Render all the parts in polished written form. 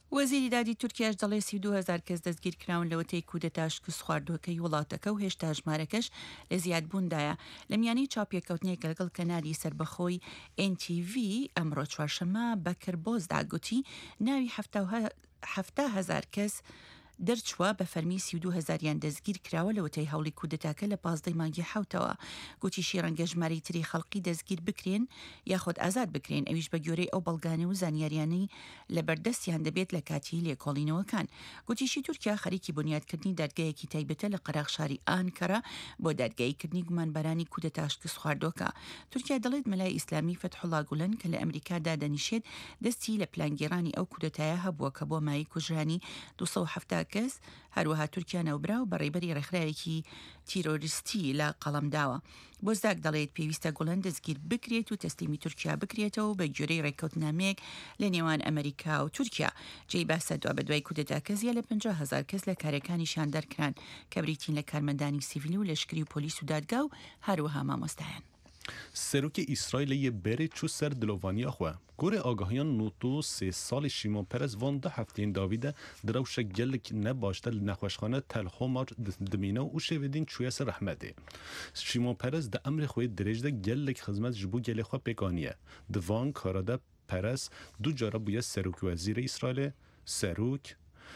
وەزیری دادی تورکیاش دەڵێ 32,000 کەس دەستگیر کراون لەوەتەی کودەتا شکست خواردووەکەی وڵاتەکە و هێشتا ژمارەکەش لە زیادبووندایە. لە میانی چاپێکەوتنێک لەگەڵ کەناری سربەخۆی NTV ئەمڕۆ چوارشەممە بەکر بۆزدا گوتی ناوی 70,000 کەس دەرچووە بە فەرمی 32,000یان دەستگیر کراوە لەوەتەی هەوڵی کودەتاکە لە 15 مانگی حوتەوە. گوتیشی ڕەنگە ژمارەی تری خەڵقی دەستگیر بکرێن یاخود ئازاد بکرێن، ئەویش بە گوێرەی ئەو بەڵگانە و زانیاریانەی لە بەردەستیان دەبێت لە کاتی لێکۆڵینەوەکان. گوتیشی تورکیا خەریکی بنیادکردنی دادگایەکی تایبەتە لە قەراغشاری ئانکەرە بۆ دادگاییکردنی گومانبەرانی کودەتا شکست خواردووەکە. تورکیا دەڵێت مەلای ئیسلامی فتحوڵا گولەن کە لە ئەمریکادا دەنیشێت دەستی لە پلانگێڕانی ئەو کودەتایە هەبووە کە بۆ مای کوژرانی 270 کەس هەروەها تورکیا نەوبرا و بەڕێبەری ڕێکخراوێکی تیرۆریستی لە قەڵەمداوە. بۆزداک دەڵێت پێویستە گوڵەن دەستگیر بکرێت و تەسلیمی تورکیا بکرێتەوە بە گوێرەی ڕێککەوتنامەیەک لە نێوان ئەمریکا و تورکیا. جێی باسە دووە بە دوای کودەتا کەزیە لە 50,000 کەس لە کارەکانی شاندەرکران کە بریتین لە کارمەندانی سیڤیلی و لەشکری و پۆلیس و دادگا و هەروەها مامۆستایان. سروک اسرائیل یه بره چو سر دلوانیا خواه گوره آگاهیان نوتو 3 سال شیمون پرز وان 2 هفتین داویده دروش گلک نباشته نخوشخانه تلخو مار دمینه و شویدین چویس رحمته شیمون پرز ده امر خوی درجده گلک خدمت جبو گل خو پکانیه دوان کاراده پرز دو جارا بویه سروک وزیر اسرائیل سروک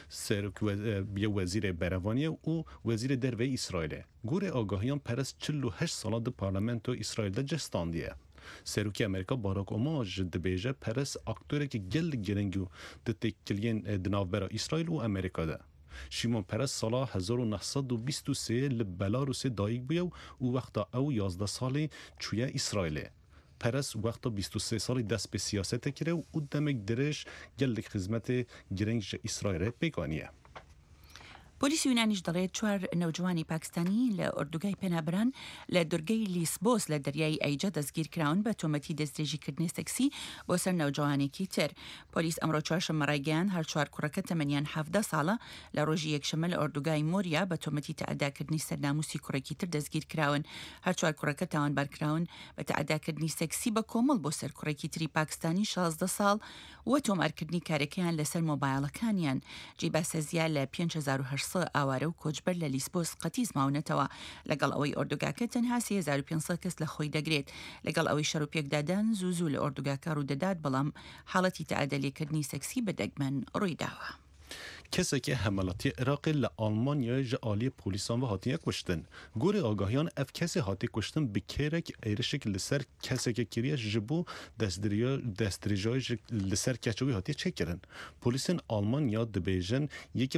بیا وزیر بروانیه و وزیر دروی اسرائیل گوره آگاهیان پرس 48 ساله ده پارلمنت و اسرائیل ده جستاندیه سروکی امریکا باراک اوباما جد بیجه پرس اکتوره که گل گرنگو ده تکلین دناوبرا اسرائیل و امریکا ده شیمون پرس سالا 1923 لبلاروس دایگ بیو و وقتا او 11 سالی چویه اسرائیل پرس وقتا 23 سالی دست به سیاست کرده و دمک درش گلک خدمت گرنگ اسرائیل بگانیه. پۆلیسی یونانیش دەڵێت 4 نەوجوانی پاکستانی لە ئۆردوگای پێنابران لە دورگەی لیسبۆس لە دەریای ئەیجە دەستگیر کراون بە تۆمەتی دەستدرێژیکردنی سەکسی بۆ سەر نەوجوانێکی تر. پۆلیس ئەمڕۆ چوارشەممە ڕایگەیاند هەر 4 کوڕەکە تەمەنیان 17 ساڵە لە ڕۆژی یەکشەممە لە ئۆردوگای مۆریا بە تۆمەتی تەعەداکردنی سەرناموسی کوڕێکی تر دەستگیر کراون. هەر 4 کوڕەکە تاوانبارکراون بە تەعەداکردنی سەکسی بە کۆمەڵ بۆ سەر کوڕێکی تری پاکستانی 16 ساڵ و تۆمارکردنی کارەکەیان لەسەر مۆبایڵەکانیان. جێباسە زیاد لە 5800 ئاوارە و کۆچبەر لە لیسبۆس قەتیز ماونەتەوە لەگەڵ ئەوەی ئۆردوگاکە تەنها 3500 کەس لە خۆی دەگرێت لەگەڵ ئەوەی شەڕوپێکدادان زوو لە ئۆردوگاکە ڕوودەدات بەڵام حاڵەتی تەعادەلێکردنی سەکسی بە دەگمەن ڕوویداوە. کسی که حملاتی عراق لآلمانیا جالی پولیسان و هاتیه کشتن گوری آگاهیان اف کسی هاتی کشتن بکیرک ایرشک لسر کسی که کریه جبو دستریجای لسر کچوی هاتی چه کرن پولیسان آلمانیا دبیجن یکی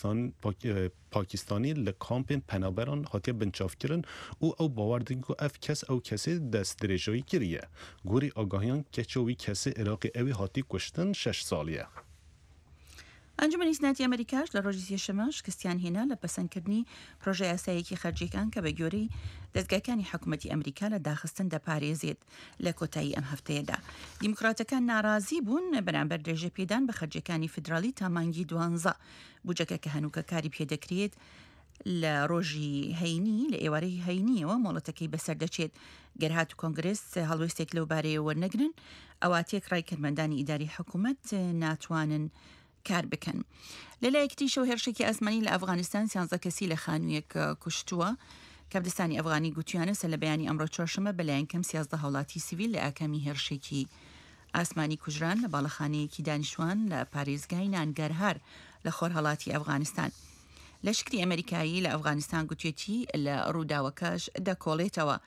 پاکستانی لکامپین پنابران هاتی بنچاف کرن او باوردن که اف کس او کسی دستریجای کریه گوری آگاهیان کچوی کسی عراقی اوی هاتی کشتن 6 سالیه. ئەنجومەنی سناتی ئەمریکاش لە ڕۆژی سێشەممە شکستیان هێنا لە پەسەندکردنی پرۆژە یاسایەکی خەرجیەکان کە بە گوێرەی دەستگاکانی حکوومەتی ئەمریکا لە داخستن دەپارێزێت لە کۆتایی ئەم هەفتەیەدا. دیموکراتەکان ناڕازی بوون بەرامبەر درێژە پێدان بە خەرجیەکانی فیدرالی تا مانگی 12 بودجەکە کە هەنووکە کاری پێدەکرێت لە ڕۆژی هەینی لە ئێوارەی هەینیەوە مۆڵەتەکەی بەسەر دەچێت گەرهات و کۆنگرس هەڵوێستێک لەو بارەیە وەرنەگرن ئەوە تێکڕای کارمەندانی ئیداری حکوومەت ناتوانن کار بکەن. لەلایەکتی شەو هێرشێکی ئاسمانی لە ئەفغانستان 13 کەسی لە خانوویەک کوشتووە. کەپدەستانی ئەفغانی گوتیانە سەر لە بەیانی ئەمڕۆ چوارشەممە بەلایەن کەم 13 هەوڵاتی سیڤیل لە ئاکامی هێرشێکی ئاسمانی کوژران لە باڵەخانەیەکی دانیشتوان لە پارێزگای نانگەرهار لە خۆرهەڵاتی ئەفغانستان. لەشکری ئەمریکایی لە ئەفغانستان گوتێتی لە ڕووداوەکەش دەکۆڵێتەوە.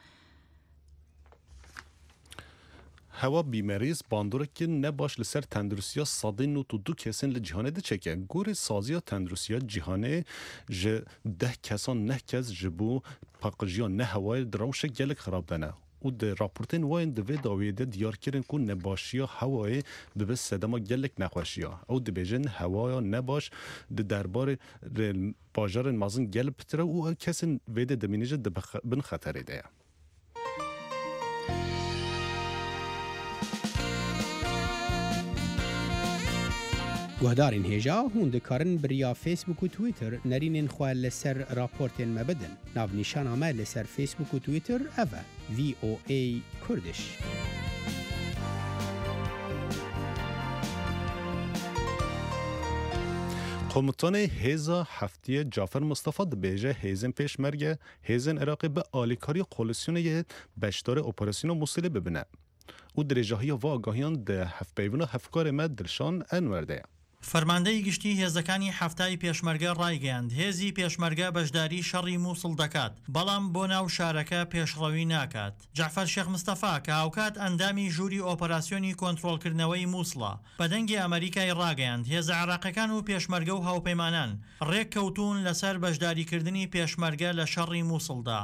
هوا بیماریز باندوره که نباش لسر تندرسیا ساده نو تو 2 کسین لجهانه ده چکه گوری سازیا تندرسیا جهانه جه 10 کسان 9 کس جبو پاقجیا نه هوای دروشه گلک خراب دنه و ده راپورتین واین ده داویده دیار کرن که نباشیا هوای به بس صدما گلک نخوشیا او ده بیجن هوایا نباش ده دربار باجار مازن گل پتره و کسین ویده دمینیجه ده بن خطره ده. گهدارین هێژا هون دەکارن بریا فیسبوک و تویتر نەرینên xwe li ser raportên me bidin. Navnîşana me li ser Facebook û Twitter ev e VOA Kurdiş. قومتان هیزا هفتی جعفر مصطفی دبیجه هیزن پیشمرگه هیزن عراقی به آلیکاری قولسیون بشتار اپراسیون موصل ببینه. او درجه های و آگاهیان ده هفت پیونا هفکار مد درشان انورده. فەرماندەی گشتی هێزەکانی هەفتای پێشمەرگە ڕایگەیاند هێزی پێشمەرگە بەشداری شەڕی مووسڵ دەکات بەڵام بۆ ناو شارەکە پێشڕەوی ناکات. جعفەر شێخ مستەفا کە هاوکات ئەندامی ژووری ئۆپەراسیۆنی کۆنتڕۆڵکردنەوەی مووسڵە بەدەنگی ئەمریکای ڕاگەیاند هێزە عێراقیەکان و پێشمەرگە و هاوپەیمانان ڕێک کەوتون لەسەر بەشداریکردنی پێشمەرگە لە شەڕی مووسڵدا.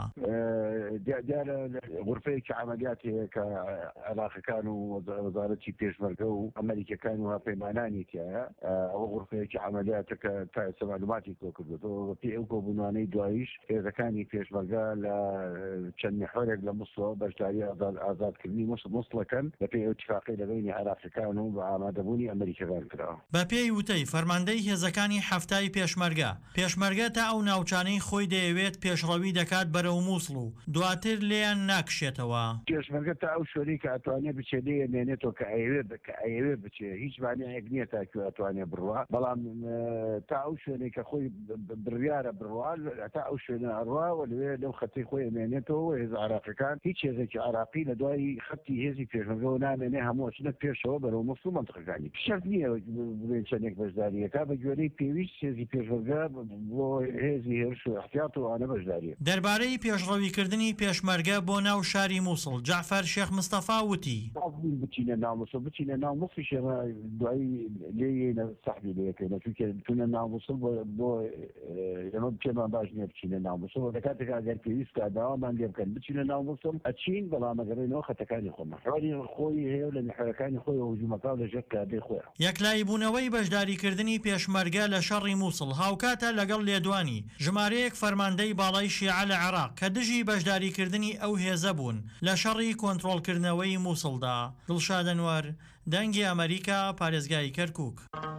دیارە غورفەیەکی عەمەلیاتی عێراقیەکان و وەزارەتی پێشمەرگە و ئەمریکەکان و هاوپەیمانانی تایە ئەوە غورفەیەکی عەمەلیاتەکە تا ئێستا معلوماتی تۆ کردوێتەوە پێی ئەو کۆبوونانەی دواییش هێزەکانی پێشمەرگە لە چەند محورێک لە مووسڵەوە بەشداری ئازادکردنی مووسڵەکەن بە پێی ئەتفاقی لەبینی عێراقیەکان و بە ئامادەبوونی ئەمریکەکان کراوە. بە پێی وتەی فەرماندەی هێزەکانی هەفتای پێشمەرگە تا ئەو ناوچانەی خۆی دەیەوێت پێشڕەوی دەکات بەرەو مووسڵ و دواتر لێیان ناکشێتەوە. پێشمەرگە تا ئەو شوێنەی کە ئەتوانێت بچێ لێ مێنێتەوە کە ئەیەوێ بچێ هیچ مانایەک نییە تاکو ئەتوانێت بڕوا بەڵام تا ئەو شوێنەی کە خۆی بڕیارە بڕوا تا ئەو شوێنە ئەڕوا و لەوێ لەو خەتی خۆی ئەمێنێتەوە هێز عێراقیەکان هیچ هێزێکی عێراقی لە دوای خەتی هێزی پێشمەرگەوە نامێنێ هەموو چنە پێشەوە بەرەو مووسڵ مەنتیقەکانی شەرت نییە بڵێن چەندێک بەشداریەکە بە گوێرەی پێویست هێزی پێشمەرگە بۆ هێزی هێرش و احتیاط و ئانە بەشداریە. دەربارەی پێشڕەویکردنی پێشمەرگە بۆ ناو شاری مووسڵ جعفەر شێخ مستەفا وتی بچینە ناو مووسڵ بچینە ناو مووسڵ شێمە دوایی لێ سەحبی لەکەینە چونکە تونە ناو مووسڵ بۆ ئێمە پێمان باش نییە بچینە ناو مووسڵ لە کاتێک ئەگەر پێویستە داوامان لێ بکەن بچینە ناو مووسڵ ئەچین بەڵام ئەگەڕێنەوە خەتەکانی خۆمان حوالی خۆی هەیە لە محورەکانی خۆی هجوومەکە لەژێر کادەی خۆیان. یەکلایبوونەوەی بەشداریکردنی پێشمەرگە لە شەڕی مووسڵ هاوکاتە لەگەڵ لێدوانی ژمارەیەک فەرماندەی باڵای شیعە لە عێراق کە دژی بەشداریکردنی ئەو هێزە بوون لە شەڕی کۆنتڕۆڵکردنەوەی مووسڵدا. دڵشاد ئەنوەر دەنگی ئەمریکا پارێزگای کەرکووک.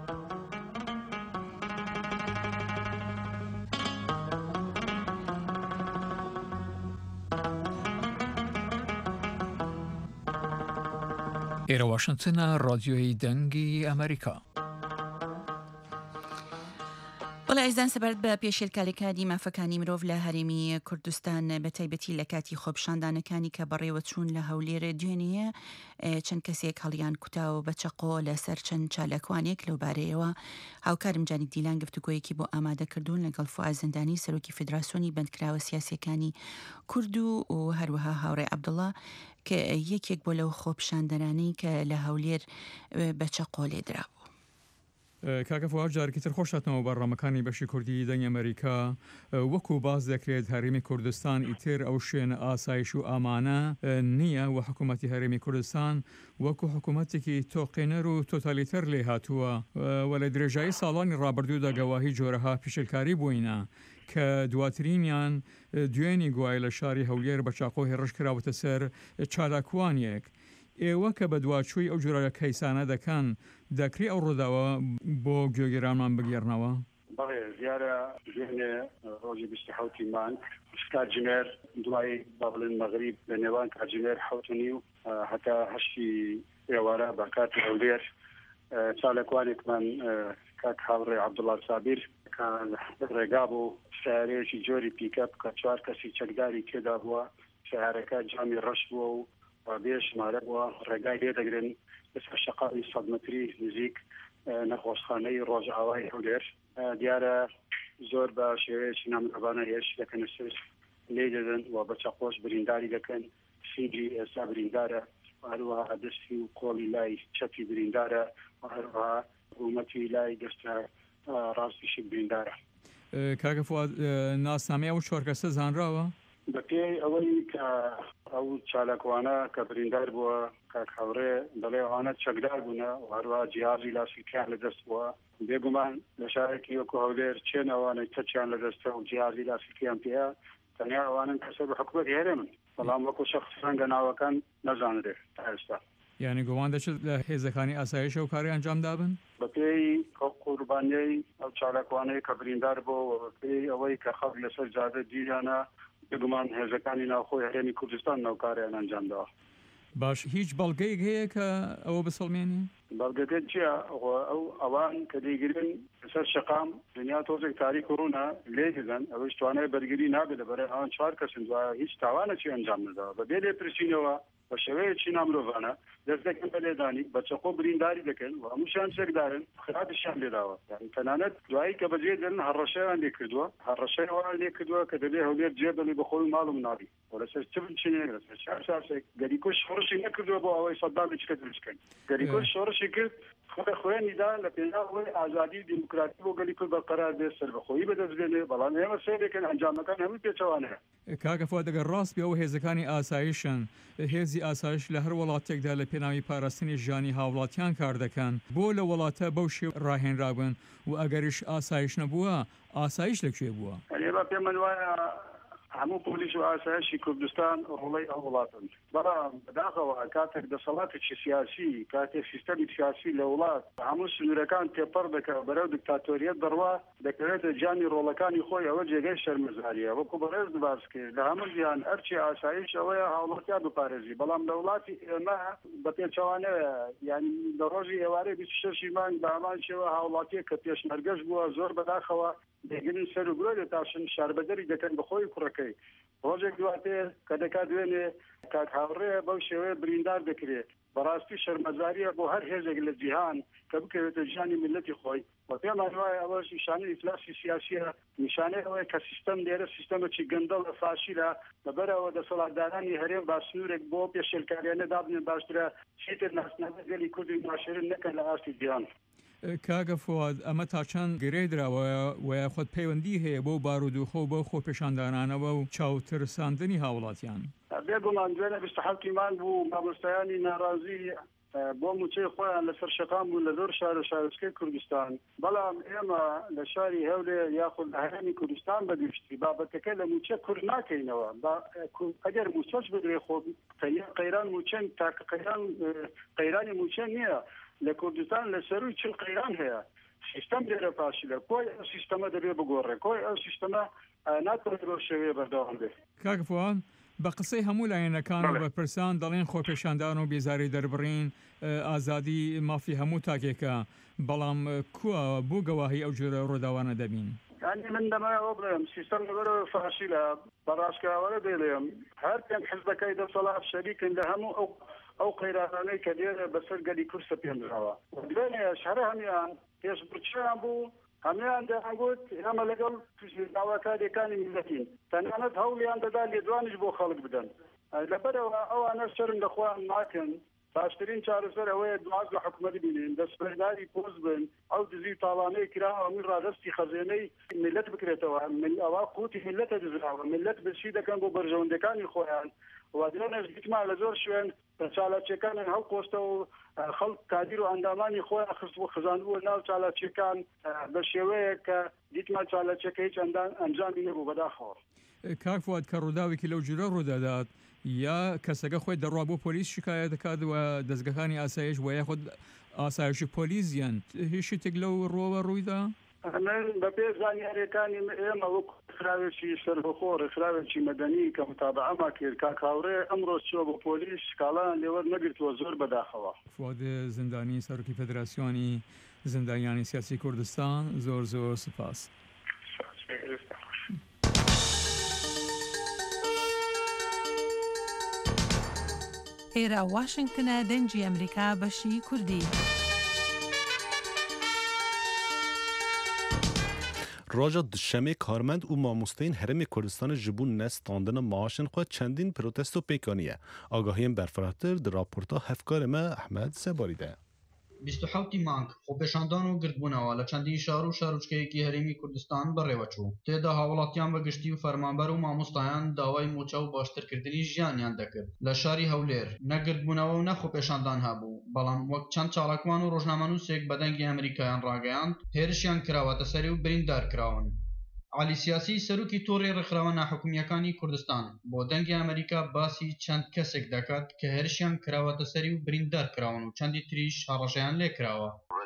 ئێرە واشنگتنە ڕادیۆی دەنگی ئەمریکا. بەڵێ ئەیزان سەبارەت بە پێشێلکاریەکانی مافەکانی مرۆڤ لە هەرێمی کوردستان بە تایبەتی لە کاتی خۆپشاندانەکانی کە بەڕێوە چوون لە هەولێرە دوێنەیە چەند کەسێک هەڵیان کوتاوە بە چەقۆ لەسەر چەند چالاکوانێک لەو بارەیەوە هاوکارم جانی دیلان گفتوگۆیەکی بۆ ئامادەکردوون لەگەڵ فواد زەندانی سەرۆکی فیدراسیۆنی بەندکراوە سیاسیەکانی کورد و هەروەها هاوڕێ عەبدوڵڵا کە یەکێک بۆ لەو خۆپشاندەرانەی کە لە هەولێر بە چەقۆ لێدرا. کاکە فواد جارێکی تر خۆشاتنەوە بەڕامەکانی بەشی کوردی دەنگی ئەمریکا وەکو باز دەکرێت هەرێمی کوردستان ئیتر ئەو شوێنە ئاسایش و ئامانە نییە و حکوومەتی هەرێمی کوردستان وەکو حکوومەتێکی تۆقێنەر و تۆتالیتەر لێ هاتووە و لە درێژایی ساڵانی ڕابردوودا گەواهی جۆرەها پیشلکاری بووینە کە دواترینیان دوێنی گوای لە شاری هەولێر بە چاقۆ هێڕش کراوەتە سەر چالاکوانیەک. ئێوە کە بە دواچووی ئەو جۆرە کەیسانە دەکەن دەکری ئەو ڕووداوە بۆ گوێگیرانمان بگێڕنەوە؟ بەڵێ دیارە ژێنێ ڕۆژی 27 مانگ کاتژمێر دوای با بڵێن مەغریب لە نێوان کاتژمێر 7 و هەتا 8 ئێوارە بە کاتی هەولێر چالاکوانێکمان کاک هاوڕێ عەبدوڵڵا سابیر کە ڕێگا بوو سیارەیەکی جۆری پیکەپ کە 4 کەسی چەکداری تێدا بووە سیارەکە جامی ڕەش بووە و بێ ژمارە بووە ڕێگای لێ دەگرن لەسەر شەقامی 100 مەتری نزیک نەخۆشخانەی ڕۆژئاوای هەولێر. دیارە زۆر بە شێوەیەکی نامەهرەبانە هێرش دەکەنە سەر لێ دەدەن و بە چەقۆش برینداری دەکەن. سینگی ئێستا بریندارە هەروەها دەستی و کۆڵی لای چەپی بریندارە هەروەها حکوومەتی لای دەستە ڕاستیشی بریندارە. کاکە فواد ناسنامەی ئەو 4 کەسە زانراوە؟ بە پێی ئەوەی کە ئەو چالاکوانە کە بریندار بووە کاک هاوڕێ دەڵێ ئەوانە چەکدار بوونە و هەروەها جیهازی لاسیکیان لەدەست بووە بێگومان لە شارێکی وەکو هەولێر چێن ئەوانەی تەچیان لەدەستە و جیهازی لاسیکیان پێەیە تەنیا ئەوانن کەسە بە حکومەتی هەرێمن بەڵام وەکو شەخص ڕەنگە ناوەکان نەزانرێ تا ئێستا. یعنی گومان دەچێت لە هێزەکانی ئاسایشە و کاری ئەنجام دابن؟ بە پێی ئەو قوربانیەی ئەو چالاکوانەی کە بریندار بووە و بە پێی ئەوەی کە خەڵک لەسەر جادە دیریانە بگومان هێزەکانی ناوخۆی هەرێمی کوردستان ناوکاریان ئەنجام داوە. باش هیچ بەڵگەیەک هەیە کە ئەوە بسەڵمێنی؟ بەڵگەکە چییە؟ ئەوان کە دەیگرن سەر شقام دنیا تۆزێک تاریک ڕوونە لێ دەدەن ئەوەش توانای بەرگری نابێت لەبەرەی ئەوان 4 کەسن دوایە هیچ تاوانێکی ئەنجام نەداوە بەبێ لێپرسینەوە بە شێوەیەکی نامرۆڤانە دەست دەکەن بە لێدانی بە چەقۆ برینداری دەکەن و هەمووشیان چێکدارن خراپیشیان لێداوە یعنی تەنانەت دوایی کە بەجێ دێن هەڕەشەیان لێ کردووە هەڕەشەیەوان لێ کردووە کە دەبێ هەولێر جێبەڵی بە خۆی ماڵ و مناڵی و لەسەر چ بنچینێ لەسەر چ ئاساسێک گەریکۆش شۆڕشی نەکردووە بۆ ئەوەی سەدام بچکە دروستکەن گەریکۆش شۆڕشی کرد خوێنیدا لە پێناوەی ئازادی دیموکراتی بۆ گەلی کورد بەقەرار بێت سەربەخۆیی بەدەستبێنێ بەڵام ئێمە سێرێکن ئەنجامەکان هەموو پێچەوانەیە. کاکە فواد ئەگەر ڕاست بێ ئەوە هێزەکانی ئاسایشن هێزی ئاسایش لە هەر وڵاتێکدا لە پێناوی پاراستنی ژیانی هاوڵاتیان کار دەکەن بۆ لە وڵاتە بەو شێو ڕاهێنرابن و ئەگەریش ئاسایش نەبووە ئاسایش لەکوێ بووە؟ ئێمە پێمان وایە هەموو پۆلیس و ئاسایشی کوردستان ڕوڵەی ئەو وڵاتن بەڵام بەداخەوە کاتێک دەسەڵاتێکی سیاسی کاتێک سیستەمی سیاسی لە وڵات هەموو سنوورەکان تێپەڕ دەکات بەرەو دیکتاتۆریەت دەڕوا دەکەوێتە جانی ڕۆڵەکانی خۆی ئەوە جێگەی شەرمەزاریە وەکو بەڕێز باس کرد لە هەموو ژیان ئەرچی ئاسایش ئەوەیە هاوڵاتیان بپارێزی بەڵام لە وڵاتی ئێمە بە پێچەوانەیە یعنی لە ڕۆژی ئێوارەی 26 مانگ بە هەمان شێوە هاوڵاتیە کە پێشمەرگەش بووە زۆر بەداخەوە دەگرن سەر و گرۆ دەتاشن شاربەدەری دەکەن بەخۆی کوڕەکەی ڕۆژێک دواتێ کە دەکات دوێنێ کاک هاوڕێ بەو شێوەیە بریندار دەکرێت بەڕاستی شەرمەزاریە بۆ هەر هێزێک لە جیهان کە بکەوێتە ژیانی ملەتی خۆی و پێمان وایە ئەوەش نیشانەی ئیفلاسی سیاسیە نیشانەی ئەوەیە کە سیستەم لێرە سیستەمێکی گەندەڵ لە فاشیلە لەبەرەوە دەسەڵاتدارانی هەرێم با سنوورێک بۆ پێشێلکاریانە دابنێن باشترە چیتر ناسنامە گەلی کوردی ناشرین نەکەن لە ئاستی جیهان. کاگە فواد ئەمە تا چەند گرێ درراوە وە خۆت پەیوەندی هەیە بۆ بارودوخۆ بۆ خۆپێشاندانانەوە و چاوترساندنی هاوڵاتیان بێگومان دوێنە 27 مان بوو مامۆستایانی ناڕازی بۆ موچەی خۆیان لەسەر شەقام بوو لە زۆر شار و شارستکەی کوردستان بەڵام ئێمە لە شاری هەولێر یاخود لە هەرێمی کوردستان بەگشتی بابەتەکە لە موچە کورد ناکەینەوە ئەگەر موچەش بدرێ خۆ قەیران موچەن تاکە قەیرانی موچە نییە لە کوردستان لە سەروی چل قەیران هەیە سیستەم لێرە پاشیلە کۆی ئەو سیستەمە دەبێ بگۆڕێ کۆی ئەو سیستەمە ناتوانێت بۆ شێوەیە بەردەوام بێت. کاکە فواد بە قسەی هەموو لایەنەکان و بەرپرسان دەڵێن خۆپێشاندان و بێزاری دەربڕین ئازادی مافی هەموو تاکێکە بەڵام کووە بۆ گەواهی ئەو جۆرە ڕۆداوانە دەبین. يعني من دماء أبرم سيستم نبرة فاشلة براسكا ولا ديلهم هر كان حزبك إذا صلاح شريك لهم أو قيراني كبيرة بس الجدي كرسة بينزروا ودلنا شهرهم يعني يسبرتشان بو هميان ده أقول هم لقل في دعوة كذا كان ملتين تنانت هولي عند ذا اللي دوانش بو خالق بدن لبرا أو أنا شرن الأخوان معكن باشترین چارەسەر ئەوەیە دواز لە حکومەتی بینین دەستبەرداری پۆز بن ئەو دزی تاڵانەی کرا هەمووی ڕادستی خەزێنەی ملت بکرێتەوە ئەوە قوتی ملەتە دزراوە ملت بچی دەکەن بۆ بەرژەوەندەکانی خۆیان و درێنەش دیتمان لە زۆر شوێن چالاکیەکانن هەڵ کۆستە و خەڵک کادیر و ئەندامانی خۆیان خست و خزاندبووە ناو چالاکیەکان بە شێوەیە کە دیتمان چالاکیەکە هیچ ئەنجامی نەبوو بەداخەوە. کاک فواد کە ڕووداوێکی لەو جورە ڕوودەدات یا کەسەکە خۆی دەڕوا بۆ پۆلیس شکایەت دەکات و دەستگەکانی ئاسایش وە یاخود ئاسایشی پۆلیسیان هیچ شتێک لەو ڕۆوە ڕوویدا؟ بە پێ زانیاریەکانی ئێمە وەک خراوێکی سەربەخۆ ڕێکخراوێکی مەدەنی کە متابعەما کرد کاکاوڕێ ئەمڕۆ چووە بۆ پۆلیس کاڵان لێوە نەگرتووە زۆر بەداخەوە. فواد زیندانی سەرۆکی فێدراسیۆنی زیندانیانی سیاسی کوردستان زۆر زۆر سوپاس. ئێرە واشنگتنە دەنجی ئەمریکا بەشی کوردی. راجا دشمه کارمند و مامۆستeyên Herêmê Kurdistanê ji bo nestandina maaşên xwe çendîn protesto pêkaniye. Agahiyên berfirehtir di raporta hevkarê me Ehmed Sebarî de. 27 مانگ خۆپێشاندان و گرتبوونەوە لە چەندین شار و شارۆچکەیەکی هەرێمی کوردستان بەڕێوەچوو تێدا هاوڵاتیان بەگشتی و فەرمانبەر و مامۆستایان داوای موچە و باشترکردنی ژیانیان دەکرد لە شاری هەولێر نەگرتبوونەوە و نەخۆپێشاندان هەبوو بەڵام وەک چەند چاڵکوان و ڕۆژنامەنووسێک بەدەنگی ئەمریکایان ڕاگەیاند هێرشیان کراوەتە سەری و بریندار کراون. علی سیاسی سەرۆکی تۆڕی ڕێکخراوە ناحکومیەکانی کوردستان بۆ دەنگی ئەمریکا باسی چەند کەسێک دەکات کە هێرشیان کراوەتە سەری و بریندار کراون و چەندی تریش هەڕەشەیان لێ کراوە. بەداخەوە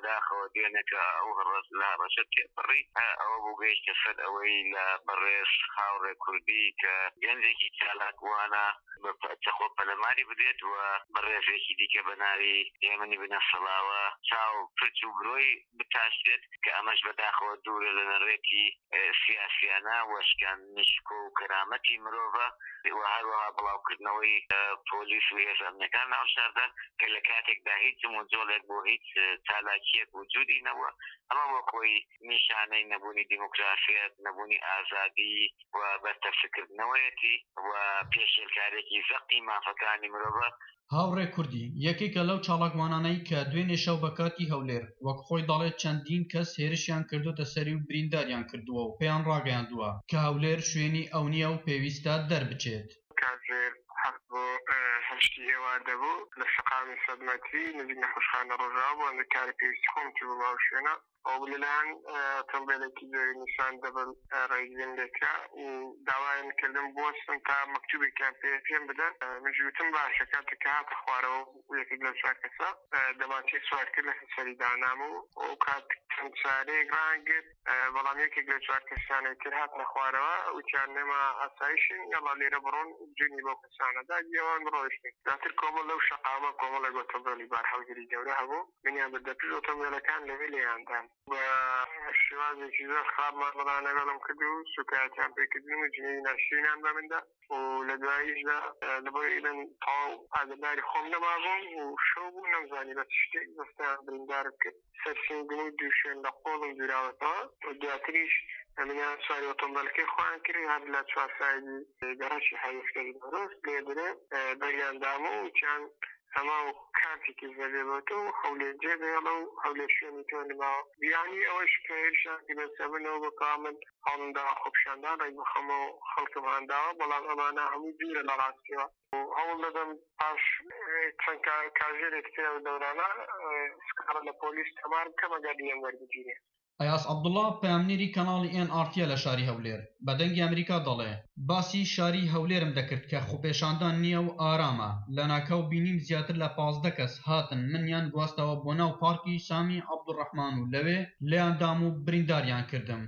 دوێنێکە ئەو لە ڕەشت تێپەڕی ئەوە بۆ گەیشتە سەر ئەوەی لە بەڕێز هاوڕێ کوردی کە گەنجێکی چالاکوانە چەخۆ پەلەماری بدێت و بەڕێزێکی دیکە بە ناوی ئێمەنی بنەسەڵاوە چاو پرچ و برۆی بتاشتێت کە ئەمەش بەداخەوە دوورە لە نەڕێتی سیاسیانە وەشکان نشکۆ و کەرامەتی مرۆڤە و هەروەها بڵاوکردنەوەی پۆلیس و هێز ئەمنیەکان ناو شاردا کە لە کاتێکدا هیچ مۆجۆڵێک بۆ هیچ چالاکیەک وجودی نەبووە ئەمە بۆ خۆی نیشانەی نەبوونی دیموکراسیەت نەبوونی ئازادی و بەرتەفکردنەوەیەتی و پێشێلکارێکی زەقی مافەکانی مرۆڤە. هاوڕێ کوردی یەکێکە لەو چاڵاکمانانەی کە دوێنێ شەو بە کاتی هەولێر وەک خۆی دەڵێت چەندین کەس هێرشیان کردوتە سەری و برینداریان کردووە و پێیان ڕاگەیاندووە کە هەولێر شوێنی ئەو نییە و پێویستە دەربچێت. کاتژێر حەق بۆ هەشتی ئێوار دەبوو لە شقامی 100 مەتری نزیک نەخۆشخانە ڕۆژاو بۆ ئەندە کاری پێویستی خۆم بوو باو شوێنە ئەو لەلایەن تەمبێلێکی زۆری نیشان دەبن ڕێگەم لێکرا و داوایان کردم بۆستم تا مەکتوبێکیان پێم بدەن مژوتم باشە کاتێک هاتە خوارەوە یەکێک لە چوار کەسە دەماچێ سوار کرد لە سەری دانام و ئەو کات چەند چارەیەک ڕانگرت بەڵام یەکێک لە چوار کەسانێک تر هاتنە خوارەوە وتیان نێمە ئاسایشن یاڵا لێرە بڕۆن جوونی بۆ کەسانەدا گیێوان ڕۆیشتن زیاتر کۆمەڵ لەو شەقامە کۆمەڵێک ئۆتۆمبیلی بار هەڵگری گەورە هەبوو منیان بەدەپیر ئۆتۆمبیلەکان لەوێ لێیاندان بە شێوازێکی زۆر خراپمان بەڵانەگەڵم کرد و سوکایەتیان پێکردن و جنێی ناشرینان بە مندا و لە دواییشدا لەبەر ئیدەن تەواو ئاگداری خۆم نەمابووم و شەو بوو نەمزانی بە شتێک دەستیان بریندارم کرد سەرسینگن و دووشێن لە قۆڵم دوراوەتەوە و دواتریش منیان سواری ئۆتۆمبیلەکەی خۆیان کرد هات لە چوار سایدی گەڕەشی حەیفکردی ڕۆست لێ درێ بەریاندامە و چیان ئەمە و کاتێکی زەبێبەوە و هەولێر جێبێڵە و هەولێر شوێنی تۆنماوە بیانی ئەوەش پێشانی بەسەبنەوە بەکا من هەڵمدا خۆپشاندان ڕێک بخەمە و خەڵکم هەنداوە بەڵام ئەمانە هەموو دوورە لە ڕاستیەوە هەوڵ دەدەم پاش چەند کاژێرێک تێ دەورانە سکارە لە پۆلیس تەمار بکەم ئەگەر لێم وەربگیرێ. ئەیاس عەبدوڵڵا پەیامنێری کەناڵی NRT لە شاری هەولێر بە دەنگی ئەمریکا دەڵێ باسی شاری هەولێرم دەکرد کە خوپێشاندان نییە و ئارامە لە ناکەو بینیم زیاتر لە 15 کەس هاتن منیان گواستەوە بۆ ناو پارکی سامی عەبدوڕەحمان و لەوێ لێیاندام و برینداریان کردم.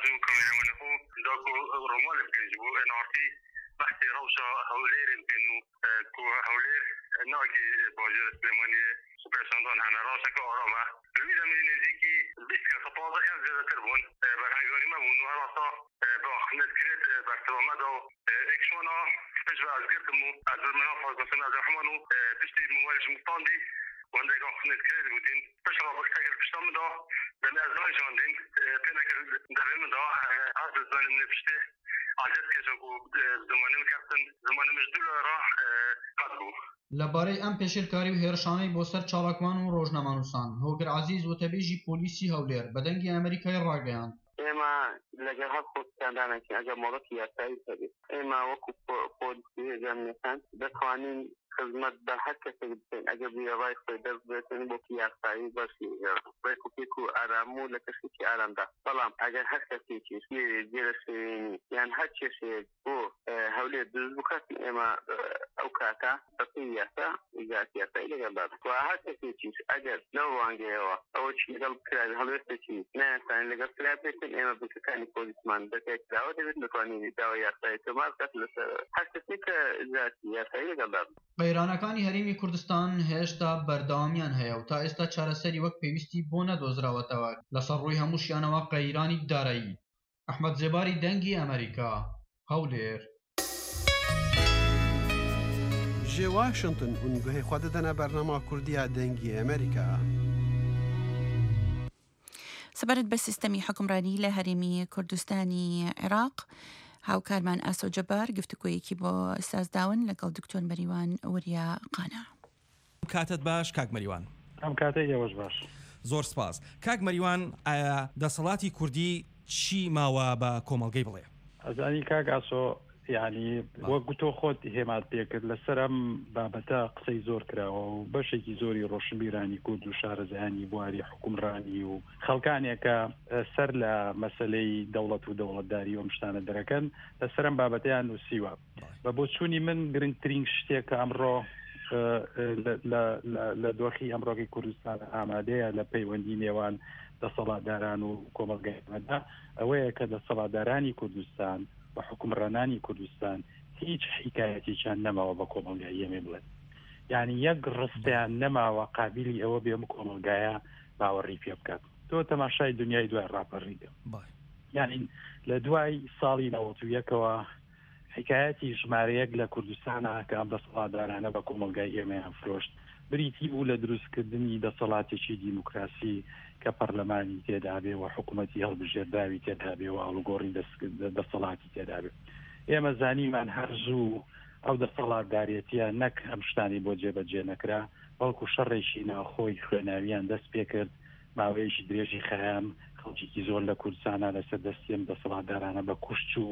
بحثي روشة هولير بينو كو هولير ناكي باجر سليمانية سوبرساندان هنا راسك آرامة الويدا من نزيكي البيسك خطوة كان زيادة كربون برهنگاري ممون وهراسا باخنت كريت برسلامة دو اكشوانا تجبع ازگرتمو ادر منافق مثلا از رحمانو تشتي موالش مستاندي وعندك اخنت كريت ودين تشرا بكتاكر بشتام دا لان ازران جاندين تنكر درهم دا عرض الزان من بشته عجز كيسوكو زمانه مكفتن زمانه مجدول راح قدبو لەبارەی ئەم پێشێلکاری و هێرشانەی بۆ سەر چاڵاکمان و ڕۆژنامەنووسان هۆگر عەزیز وتەبێژی پۆلیسی هەولێر بە دەنگی ئەمریکای ڕاگەیاند ئێمە لەگەڵ هەر خۆستاندانێکی ئەگەر مۆڵەتی یاسایی هەبێت ئێمە وەکو پۆلیسی هێزانەکان دەتوانین خزمەت بە هەر کەسێک بکەین ئەگەر بیێڕای خۆی دەست بێتن بۆ یاسایی بەشی ڕێک و پێک و ئارام و لە کەسێکی ئارامدا بەڵام ئەگەر هەر کەسێکی جێرە شوێنی یان هەر کێشەیەک بۆ هەولێر دروست بکات ئێمە ئەو کاتە بەپێی یاسا ئیجازی یاسایی لەگەڵدا و هەر کەسێکیش ئەگەر لەو ڕوانگەیەوە ئەوەی لەگەڵ کرا هەڵوێستێکی نایاسانی لەگەڵ کرا بێتن ئێمە بچەکانی پۆلیسمان بەکارکراوە دەبێت بتوانین داوای یاسایی تۆمار بکات لەسەر هەر کەسێک کە ئیجازی یاسایی لەگەڵدا قەیرانەکانی هەرێمی کوردستان هێشتا بەردەوامیان هەیە و تا ئێستا چارەسەری وەک پێویستی بۆ نەدۆزراوەتەوە لەسەر ڕووی هەموو شیانەوە قەیرانی دارایی. ئەحمەد زێباری دەنگی ئەمریکا هەولێر. جێ واشنگتن هون گوهی خوا دەدەنە بەرنامە کوردیە دەنگی ئەمریکا. سەبارەت بە سیستەمی حکومڕانی لە هەرێمی کوردستانی عێراق هاوکارمان ئاسۆ جەبار گفتوگۆیەکی بۆ سازداون لەگەڵ دکتۆر مەریوان وەریا قانە. کاتت باش کاک مەریوان. ئەم کاتە ئێوەش باش. زۆر سپاس. کاک مەریوان ئایا دەسەڵاتی کوردی چی ماوە بە کۆمەڵگەی بڵێ؟ ئەزانی کاک ئاسۆ یعنی وەک تۆ خۆت هێمات پێکرد لەسەر ئەم بابەتە قسەی زۆر کراوە و بەشێکی زۆری ڕۆشنبیرانی کورد و شارەزایانی بواری حکومڕانی و خەڵکانێکە سەر لە مەسلەی دەوڵەت و دەوڵەتداری و شتانە دەرەکەن لەسەر ئەم بابەتەیان نووسیوە بە بۆ چوونی من گرنگترین شتێک کە ئەمڕۆ لە دۆخی ئەمڕۆکی کوردستان ئامادەیە لە پەیوەندی نێوان دەسەڵاتداران و کۆمەلگایەکەدا ئەوەیە کە دەسەڵاتدارانی کوردستان و حکومڕانانی کوردستان هیچ حکایەتێکیان نەماوە بە کۆمەلگای ئێمە بڵێن، یعنی یەک ڕستیان نەماوە قابلی ئەوە بێم کۆمەلگایە باوەڕی پێ بکات. تۆ تەماشای دنیای دوای ڕاپەڕیدە، یعنی لە دوای ساڵی 91ەوە حکایەتی ژمارەیەک لە کوردستانە کە ئەم دەسەڵاتدارانە بە کۆمەلگای ئێمەیان فرۆشت بریتی بوو لە دروستکردنی دەسەڵاتێکی دیموکراسی کە پەرلەمانی تێدابێ و حکوومەتی هەڵبژێرداوی تێدابێ و ئاڵوگۆڕی دەسەڵاتی تێدابێ. ئێمە زانیمان هەرزوو ئەو دەسەڵاتدارێتیە نەک ئەم شتانی بۆ جێبەجێ نەکرا، بەڵکو شەڕێکی ناخۆی خوێناویان دەست پێ کرد، ماوەیەکی درێژی خەیام خەڵکێکی زۆر لە کوردستانە لەسەر دەستیم دەسەڵاتدارانە بە کوشت و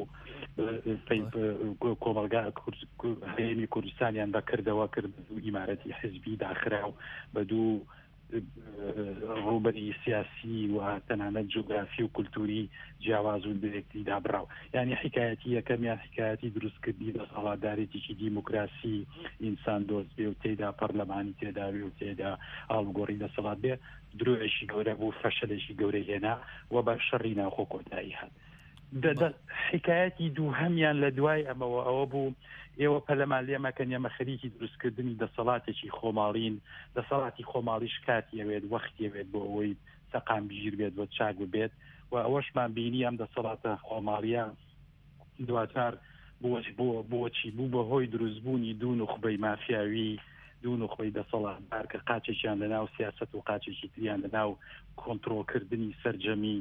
کۆمەلگا هەرێمی کوردستانیان بەکردەوە کرد و ئیمارەتی حزبی داخرا و بە دوو ڕوبەری سیاسی و تەنانەت جوگرافی و کولتوری جیاواز و درێکتی دابراو. یعنی حکایەتی یەکەمیان حکایەتی دروستکردی دەسەڵاتدارێتێکی دیموکراسی ئینسان دۆست بێ و تێدا پەرلەمانی تێداوێ و تێدا ئاڵوگۆڕی دەسەڵات بێ درۆیشی گەورە بوو، فەشەلێکی گەورەی هێنا و بە شەڕی ناخۆ کۆتایی هات. حکایەتی دوو هەمیان لە دوای ئەمەوە ئەوە بوو ئێوە پەلەمان لێمەکەن ئێمە خەریکی دروستکردنی دەسەڵاتێکی خۆماڵین، دەسەڵاتی خۆماڵیش کاتیەوێت وەختیەوێت بۆ ئەوەی سەقام بژیر بێت بۆ چاک ببێت و ئەوەشمان بینی ئەم دەسەڵاتە خۆماڵیە دواتر بۆچی بوو بە هۆی دروستبوونی دوو نوخبەی مافیاوی، دوو نوخبەی دەسەڵاتدار کە قاچێکیان لەناو سیاست و قاچێکی تریان لەناو کۆنتڕۆلکردنی سەرجەمی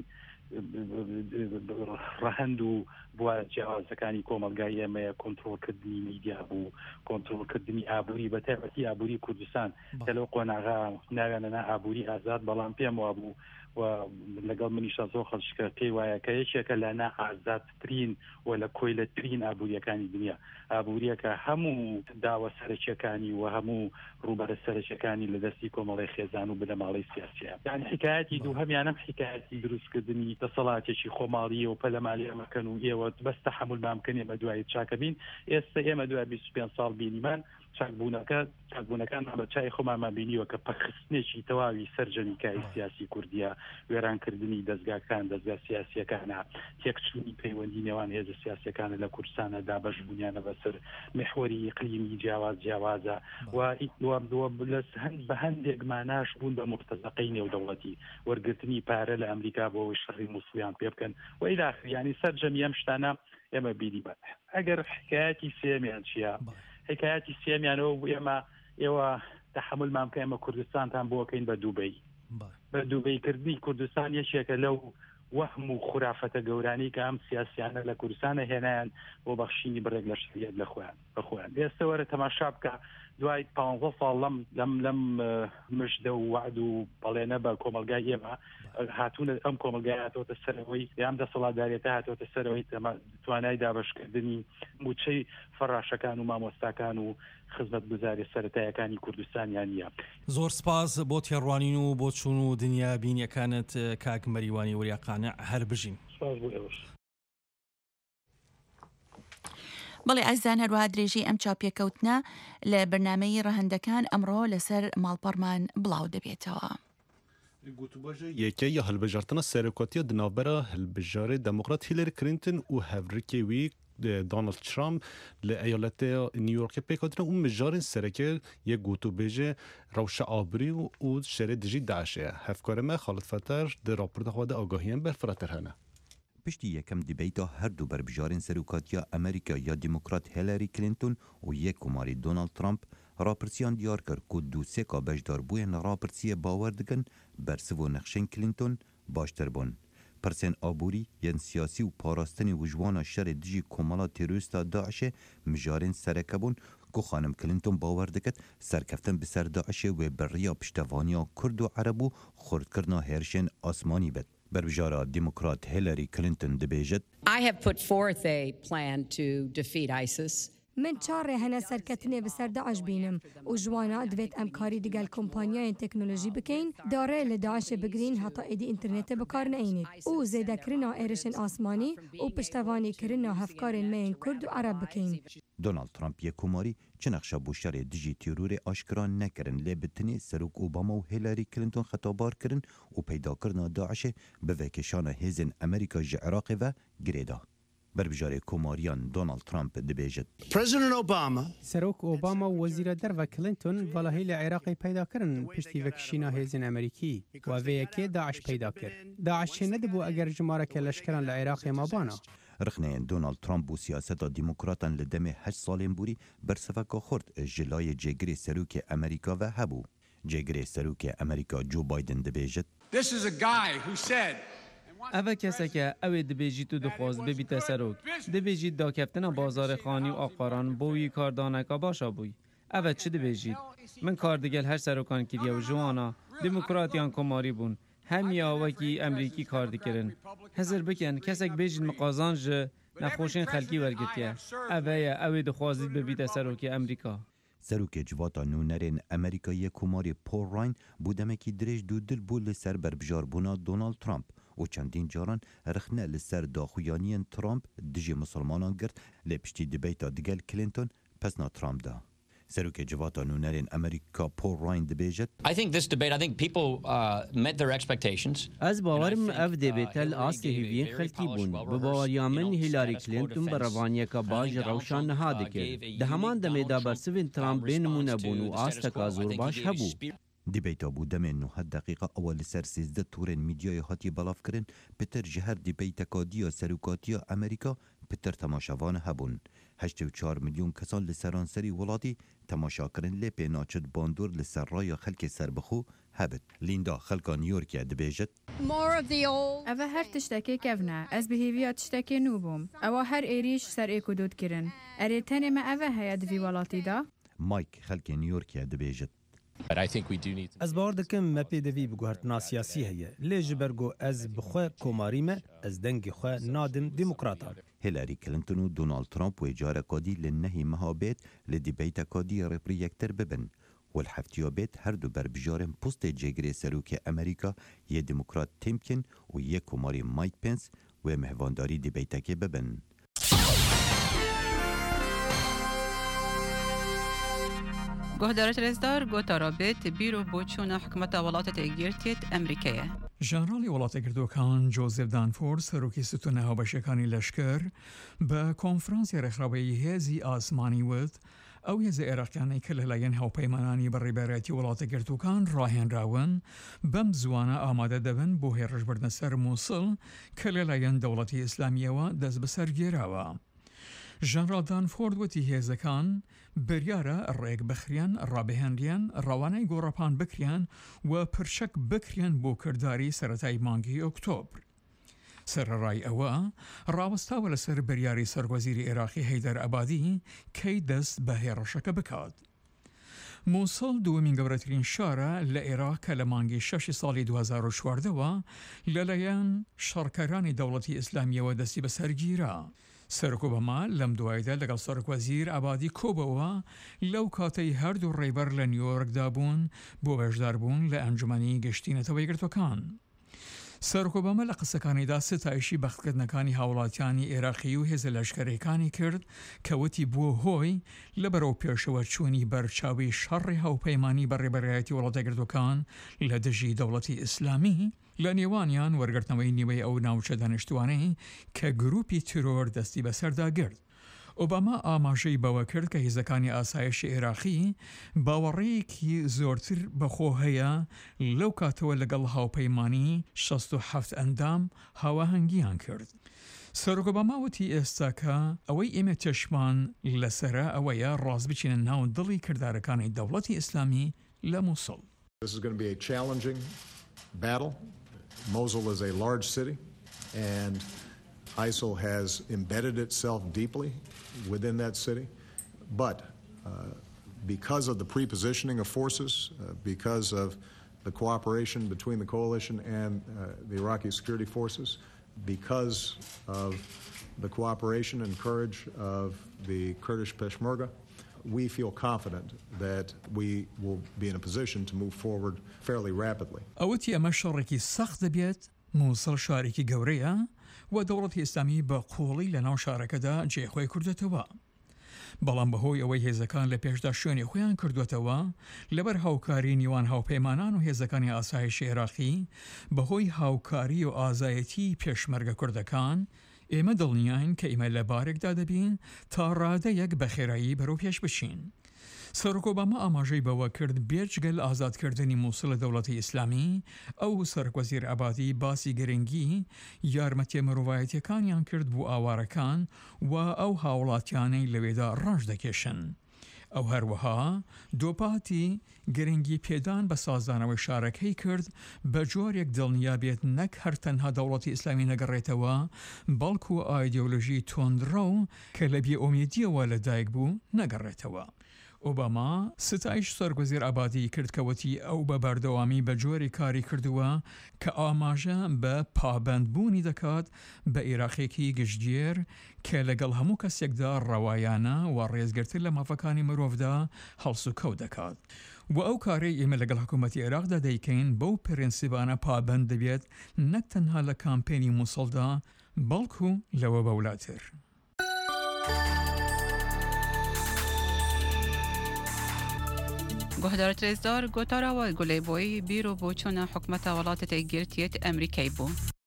ڕەهەند و بووە جیاوازەکانی کۆمەلگای ئێمەیە، کۆنتڕۆلکردنی میدیا بوو، کۆنتڕۆلکردنی ئابووری بە تایبەتی ئابووری کوردستان کە لەو قۆناغا ناوێنەنا ئابووری ئازاد، بەڵام پێم وا بوو و لەگەڵ منیشە زۆر خەڵکە پێی وایە کە یەکێکە لە نائازادترین و لە کۆیلەترین ئابووریەکانی دنیا، ئابووریەکە هەموو داوە سەرچیەکانی و هەموو ڕوبەرە سەرچیەکانی لە دەستی کۆمەڵی خێزان و بنەماڵی سیاسیە. یعنی حکایەتی دوو هەمیانم حکایەتی دروستکردنی دەسەڵاتێکی خۆماڵی و پەلەمالی ئەمەکەن و ئێوە بەس تەحمل مامکەن ئێمە دوای چاکە بین. ئێستا ئێمە دوای 25 ساڵ بینیمان چاکبوونەکان بە چای خۆمامان بینیوە کە پەخستنێکی تەواوی سەرجەمیکای سیاسی کوردیە، وێرانکردنی دەستگاکان، دەستگا سیاسیەکانە، تێکچوونی پەیوەندی نێوان هێزە سیاسیەکانە لە کوردستانە دابەشبوونیانە بەسەر محوەری ئیقلیمی جیاوازە و بە هەندێک ماناش بوون بە مرتەزەقەی نێودەوڵەتی، وەرگرتنی پارە لە ئەمریکا بۆ ئەوەی شەڕی موسڵیان پێ بکەن و ئیلی ئاخر. یعنی سەرجەمی ئەم شتانە ئێمە بیری بە. ئەگەر حکایەتی سێمیان چییە؟ حکایەتی سێمیانەوە بوو ئێوە تەحمل مامکە ئێمە کوردستانتان بۆکەین بە دووبەی. بە دووبەیکردنی کوردستان یەکێکە لەو وەهم و خورافەتە گەورانی کە ئەم سیاسیانە لە کوردستانە هێنایان بۆ بەخشینی بڕێک لە شریعەت لە خۆیان بەخۆیان. ئێستا وەرە تەماشا بکە دوای 15 ساڵ لەم مژدە و وعد و بەڵێنە بە کۆمەلگای ئێمە هاتوونە، ئەم کۆمەلگای هاتۆتە سەرەوەی یان دەسەڵاتدارێتە هاتۆتە سەرەوەی توانای دابەشکردنی موچەی فەراشەکان و مامۆستاکان و خزمەتگوزاری سەرەتایەکانی کوردستانیان نییە. زۆر سپاس بۆ تێڕوانین و بۆ چوون و دنیا بینیەکانت کاک مەریوانی وریاقانە هەر بژین. سپاس بۆ ئێوەش. بەڵێ ئازان هەروەها درێژی ئەم چاپێکەوتنە لە بەرنامەی ڕەهەندەکان ئەمڕۆ لەسەر ماڵپەڕمان بڵاو دەبێتەوە. یەکە یا هەلبژارتنە سەرۆکاتیە دنابەرە هەلبژارێ دموکرات هیلاری کلینتن و هەڤرکێ وی دونالد ترامپ لە ئەیالەتە نیویۆرکە پێکەوتنە و مژارên سەرەکە یەک گوتوبێژە ڕەوشە ئابووری و شەرێ دژی داعشەیە. هەفکارە خالد فتەر di raporta xwe de agahiyan berfirehtir hene. Piştî yekem dîbeyta her du berbijarên serokatiya Amerîka ya Demokrat Hillary Clinton û yek komarî Donald Trump rapirsiyan diyar kir ku du sêka bejdarbûyên rapirsiyê bawer dikin bersiv û nexşên Clinton baştir bûn. Pirsên aborî yên siyasî û parastinê wijwana şerê dijî komala terorîsta Daişê mijarên sereke bûn ku xanim Clinton bawer dikit serkeftin bi ser Daişê wê beriya piştevaniya Kurd û Ereb û xurtkirina herişên asmanî bet. Berbijara Demokrat Hillary Clinton dibêjit I have put forth a plan to defeat ISIS من چاره هنه سرکتنه بسر داعش بینم و جوانا دویت امکاری دیگل کمپانیای تکنولوژی بکین داره لداعش بگرین حتا ایدی اینترنت بکار نینید او زیده کرنا ایرشن آسمانی و پشتوانی کرنا هفکارن مین کرد و عرب بکین. دونالد ترامپ یک کماری چه نقشه بوشتر دیجی تیرور آشکران نکرن لی بتنی سروک اوباما و هیلاری کلینتون خطابار کرن و پیدا کرنا داعش به وکشان هزن امریکا ج عراق و گریدا. بربجار کماریان دونالد ترامپ دبیجد سروک اوباما و وزیر در و کلینتون والا هیل عراقی پیدا کرن پشتی وکشینا هیزن امریکی و ویکی داعش پیدا کرد. داعش چه ندبو اگر جماره که لشکران لعراق ما بانا. رخنه دونالد ترامپ و سیاست دموکراتان لدم 8 سالین بوری برسفکا خورد جلای جگری سروک امریکا و هبو. جگری سروک امریکا جو بایدن دبیجد اوه کسی که اوه دبیجی تو دخواست ببیت سروک دبیجی دا کفتن بازار خانی و آقاران بوی کاردانکا باشا بوی اوه چه دبیجید؟ من کار دیگل هر سروکان کریه و جوانا دموکراتیان کماری بون همی آوکی امریکی کار دیکرن هزر بکن کسک بیجید مقازان جه نخوشین خلکی ورگتیه اوه دخوازید ببیت سروک امریکا. سروک جواتا نونرین امریکایی کماری پول راین بودمکی دریج دو دل بول لسر بربجار بونا دونالد ترامپ و چندین جاران رخنه لسر داخویانین ترامپ دجی مسلمانان گرد لپشتی دبیتا دیگل کلینتون پسنا ترامپ دا. سروک جواتا نونرین امریکا پول راین دبیجد I think people met their expectations. از باورم اف دبیتل آسته هیوین خلطی بون بباوریامن هیلاری کلینتون بروانیه که باج روشان نهاده کرد ده همان دمیدا برسوین ترامپ بینمونه بون و آسته زور باش هبو. دیبیتا بودم 9 دقیقه اول سر 13 تورن میدیای هاتی بلاف کرن پتر جهر دیبیتا کادیا سروکاتیا امریکا پتر تماشاوان هبون 84 میلیون کسان لسرانسری ولاتی تماشا کرن لی پیناچد باندور لسر رای خلک سربخو هبت. لیندا خلکا نیویورک دبیجد اوه هر تشتکی کفنه از بهیویا تشتکی نوبوم اوه هر ایریش سر ایکو دود کرن اری تنی ما اوه هید وی ولاتی دا مایک خلک نیویورک دبیجد از باور دکم مپی دوی بگوهرتنا سیاسی هیه لیج برگو از بخواه کماریمه از دنگ خواه نادم دموکراتان. هیلاری کلینتون و دونالد ترامپ و اجاره کادی لنهی مهابیت لدیبیت کادی رپری یکتر ببن والحفتیو بیت هر دو بربجارن پست جگری سروک امریکا یه دموکرات تیمکن و یه کماری مایک پنس و مهوانداری دیبیتکی ببن. گهدارت رزدار گوتا رابط بیرو بوچون حکمت ولات تگیرتیت امریکیه. ژنرالی وڵاتە گردووەکان جۆزف دانفۆرد سەرۆکی ستونە هاوبەشەکانی لەشکر بە کۆنفرانسی ڕێکخراوەیی هێزی ئاسمانی وت ئەو هێزە عێراقیانەی کە لەلایەن هاوپەیمانانی بەڕێبەرەتی وڵاتە گردووەکان ڕاهێنراون بەم زوانە ئامادە دەبن بۆ هێرشبردنە سەر مووسڵ کە لەلایەن دەوڵەتی ئیسلامیەوە دەست بەسەر گێراوە. ژنرال دانفۆرد وتی هێزەکان بریارە ڕێک بخریان ڕابهێنریان ڕەوانەی گۆڕەپان بکریان و پرچەک بکریان بۆ کردداری سەرەتای مانگی ئۆکتۆبر. سەرڕای ئەوە ڕاوەستاوە لەسەر بریاری سەرگۆزیری عێراقی هەیدەر ئەبادی کەی دەست بە هێڕەشەکە بکات. مووسڵ دووەمین گەورەترین شارە لە عێراق کە لە مانگی 6 ساڵی 2014ەوە لەلایەن شەڕکەرانی دەوڵەتی ئیسلامیەوە دەستی بەسەرگیرا. سەرۆک ئۆباما لەم دوایدا لەگەڵ سەرۆکوەزیر ئابادی کۆبەوە لەو کاتەی هەردوو ڕێبەر لە نیویۆرکدا بوون بۆ بەشداربوون لە ئەنجومەنی گەشتینەتەوە یەکگرتوەکان. سەرۆک ئۆباما لە قسەکانیدا ستایشی بەختکردنەکانی هاوڵاتیانی عێراقی و هێزە لەشکرەکانی کرد کە وتی بووە هۆی لەبەرەو پێشەوە چوونی بەرچاوی شەڕی هاوپەیمانی بەڕێبەرایەتی وڵاتە گردووەکان لە دژی دەوڵەتی ئیسلامی لە نێوانیان وەرگرتنەوەی نیوەی ئەو ناوچە دانیشتوانەی کە گروپی ترۆر دەستی بەسەردا گرت. ئۆباما ئاماژەی بەوە کرد کە هێزەکانی ئاسایشی عێراقی باوەڕەیەکی زۆرتر بەخۆ هەیە لەو کاتەوە لەگەڵ هاوپەیمانی 67 ئەندام هاوەهەنگیان کرد. سەرۆک ئۆباما وتی ئێستاکە ئەوەی ئێمە چەشمان لەسرە ئەوەیە ڕاست بچینە ناو دڵی کردارەکانی دەوڵەتی ئیسلامی لە مووسڵ. This is going to be a challenging battle. Mosul is a large city and ISIL has embedded itself deeply within that city, but because of the pre-positioning of forces, because of the cooperation between the coalition and the Iraqi security forces, because of the cooperation and courage of the Kurdish Peshmerga, we feel confident that we will be in a position to move forward fairly rapidly. ئەوەتی ئەمە شەڕێکی سەخت دەبێت مووسڵ شارێکی گەورەیە و دەوڵەتی ئیسلامی بە قوڵی لە ناو شارەکەدا جێخۆی کردوێتەوە. بەڵام بەهۆی ئەوەی هێزەکان لە پێشدا شوێنی خۆیان کردوێتەوە لەبەر هاوکاری نیوان هاوپەیمانان و هێزەکانی ئاسایشی عێراقی بەهۆی هاوکاری و ئازایەتی پێشمەرگە کوردەکان ئێمە دڵنیاین کە ئێمە لە بارێکدا دەبین تا ڕادەیەک بە خێرایی بەرەو پێش بچین. سەرۆک ئۆباما ئاماژەی بەوە کرد بێجگەل ئازادکردنی مووسڵ لە دەوڵەتی ئیسلامی ئەو سەرۆک وەزیر عەبادی باسی گرنگی یارمەتیە مرۆڤایەتیەکانیان کرد بۆ ئاوارەکان و ئەو هاوڵاتیانەی لەوێدا ڕەش دەکێشن. ئەو هەروەها دۆپاتی گرنگی پێدان بە سازدانەوەی شارەکەی کرد بە جۆرێک دڵنیا بێت نەک هەر تەنها دەوڵەتی ئیسلامی نەگەڕێتەوە بەڵکو ئایدۆلۆژی تۆندڕە و کە لە بێئومێدیەوە لەدایک بوو نەگەڕێتەوە. ئۆباما ستایش سەرۆکوەزیر عەبادی کرد کەوەتی ئەو بە بەردەوامی بە جۆری کاری کردووە کە ئاماژە بە پابەندبوونی دەکات بە عێراقێکی گشتگێر کە لەگەڵ هەموو کەسێکدا ڕەوایانە و ڕێزگرتن لە مافەکانی مرۆڤدا هەڵس و کەوت دەکات. و ئەو کارەی ئێمە لەگەڵ حکوومەتی عێراقدا دەیکەین بەو پرینسیبانە پابەند دەبێت نەک تەنها لە کامپێنی مووسڵدا بەڵکو لەوە بەولاتر. گۆهدار ترێزدار گۆتاراوە گولەیبۆی بیرۆ بۆ چۆنە حکومەتە وڵاتە گرتیێت ئەمریکای بوو.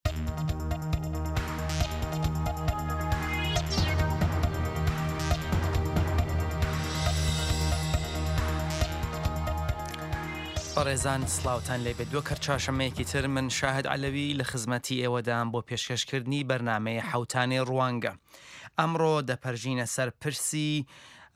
بەڕێزان سلااوان لێ بێت دووە کەرچاشەمەیەکی تر من شاهد علەوی لە خزمەتی ئێوەدام بۆ پێشکەشکردنی بەرنمەیە حوتانی ڕوانگە. ئەمڕۆ دەپەرژینە سەر پرسی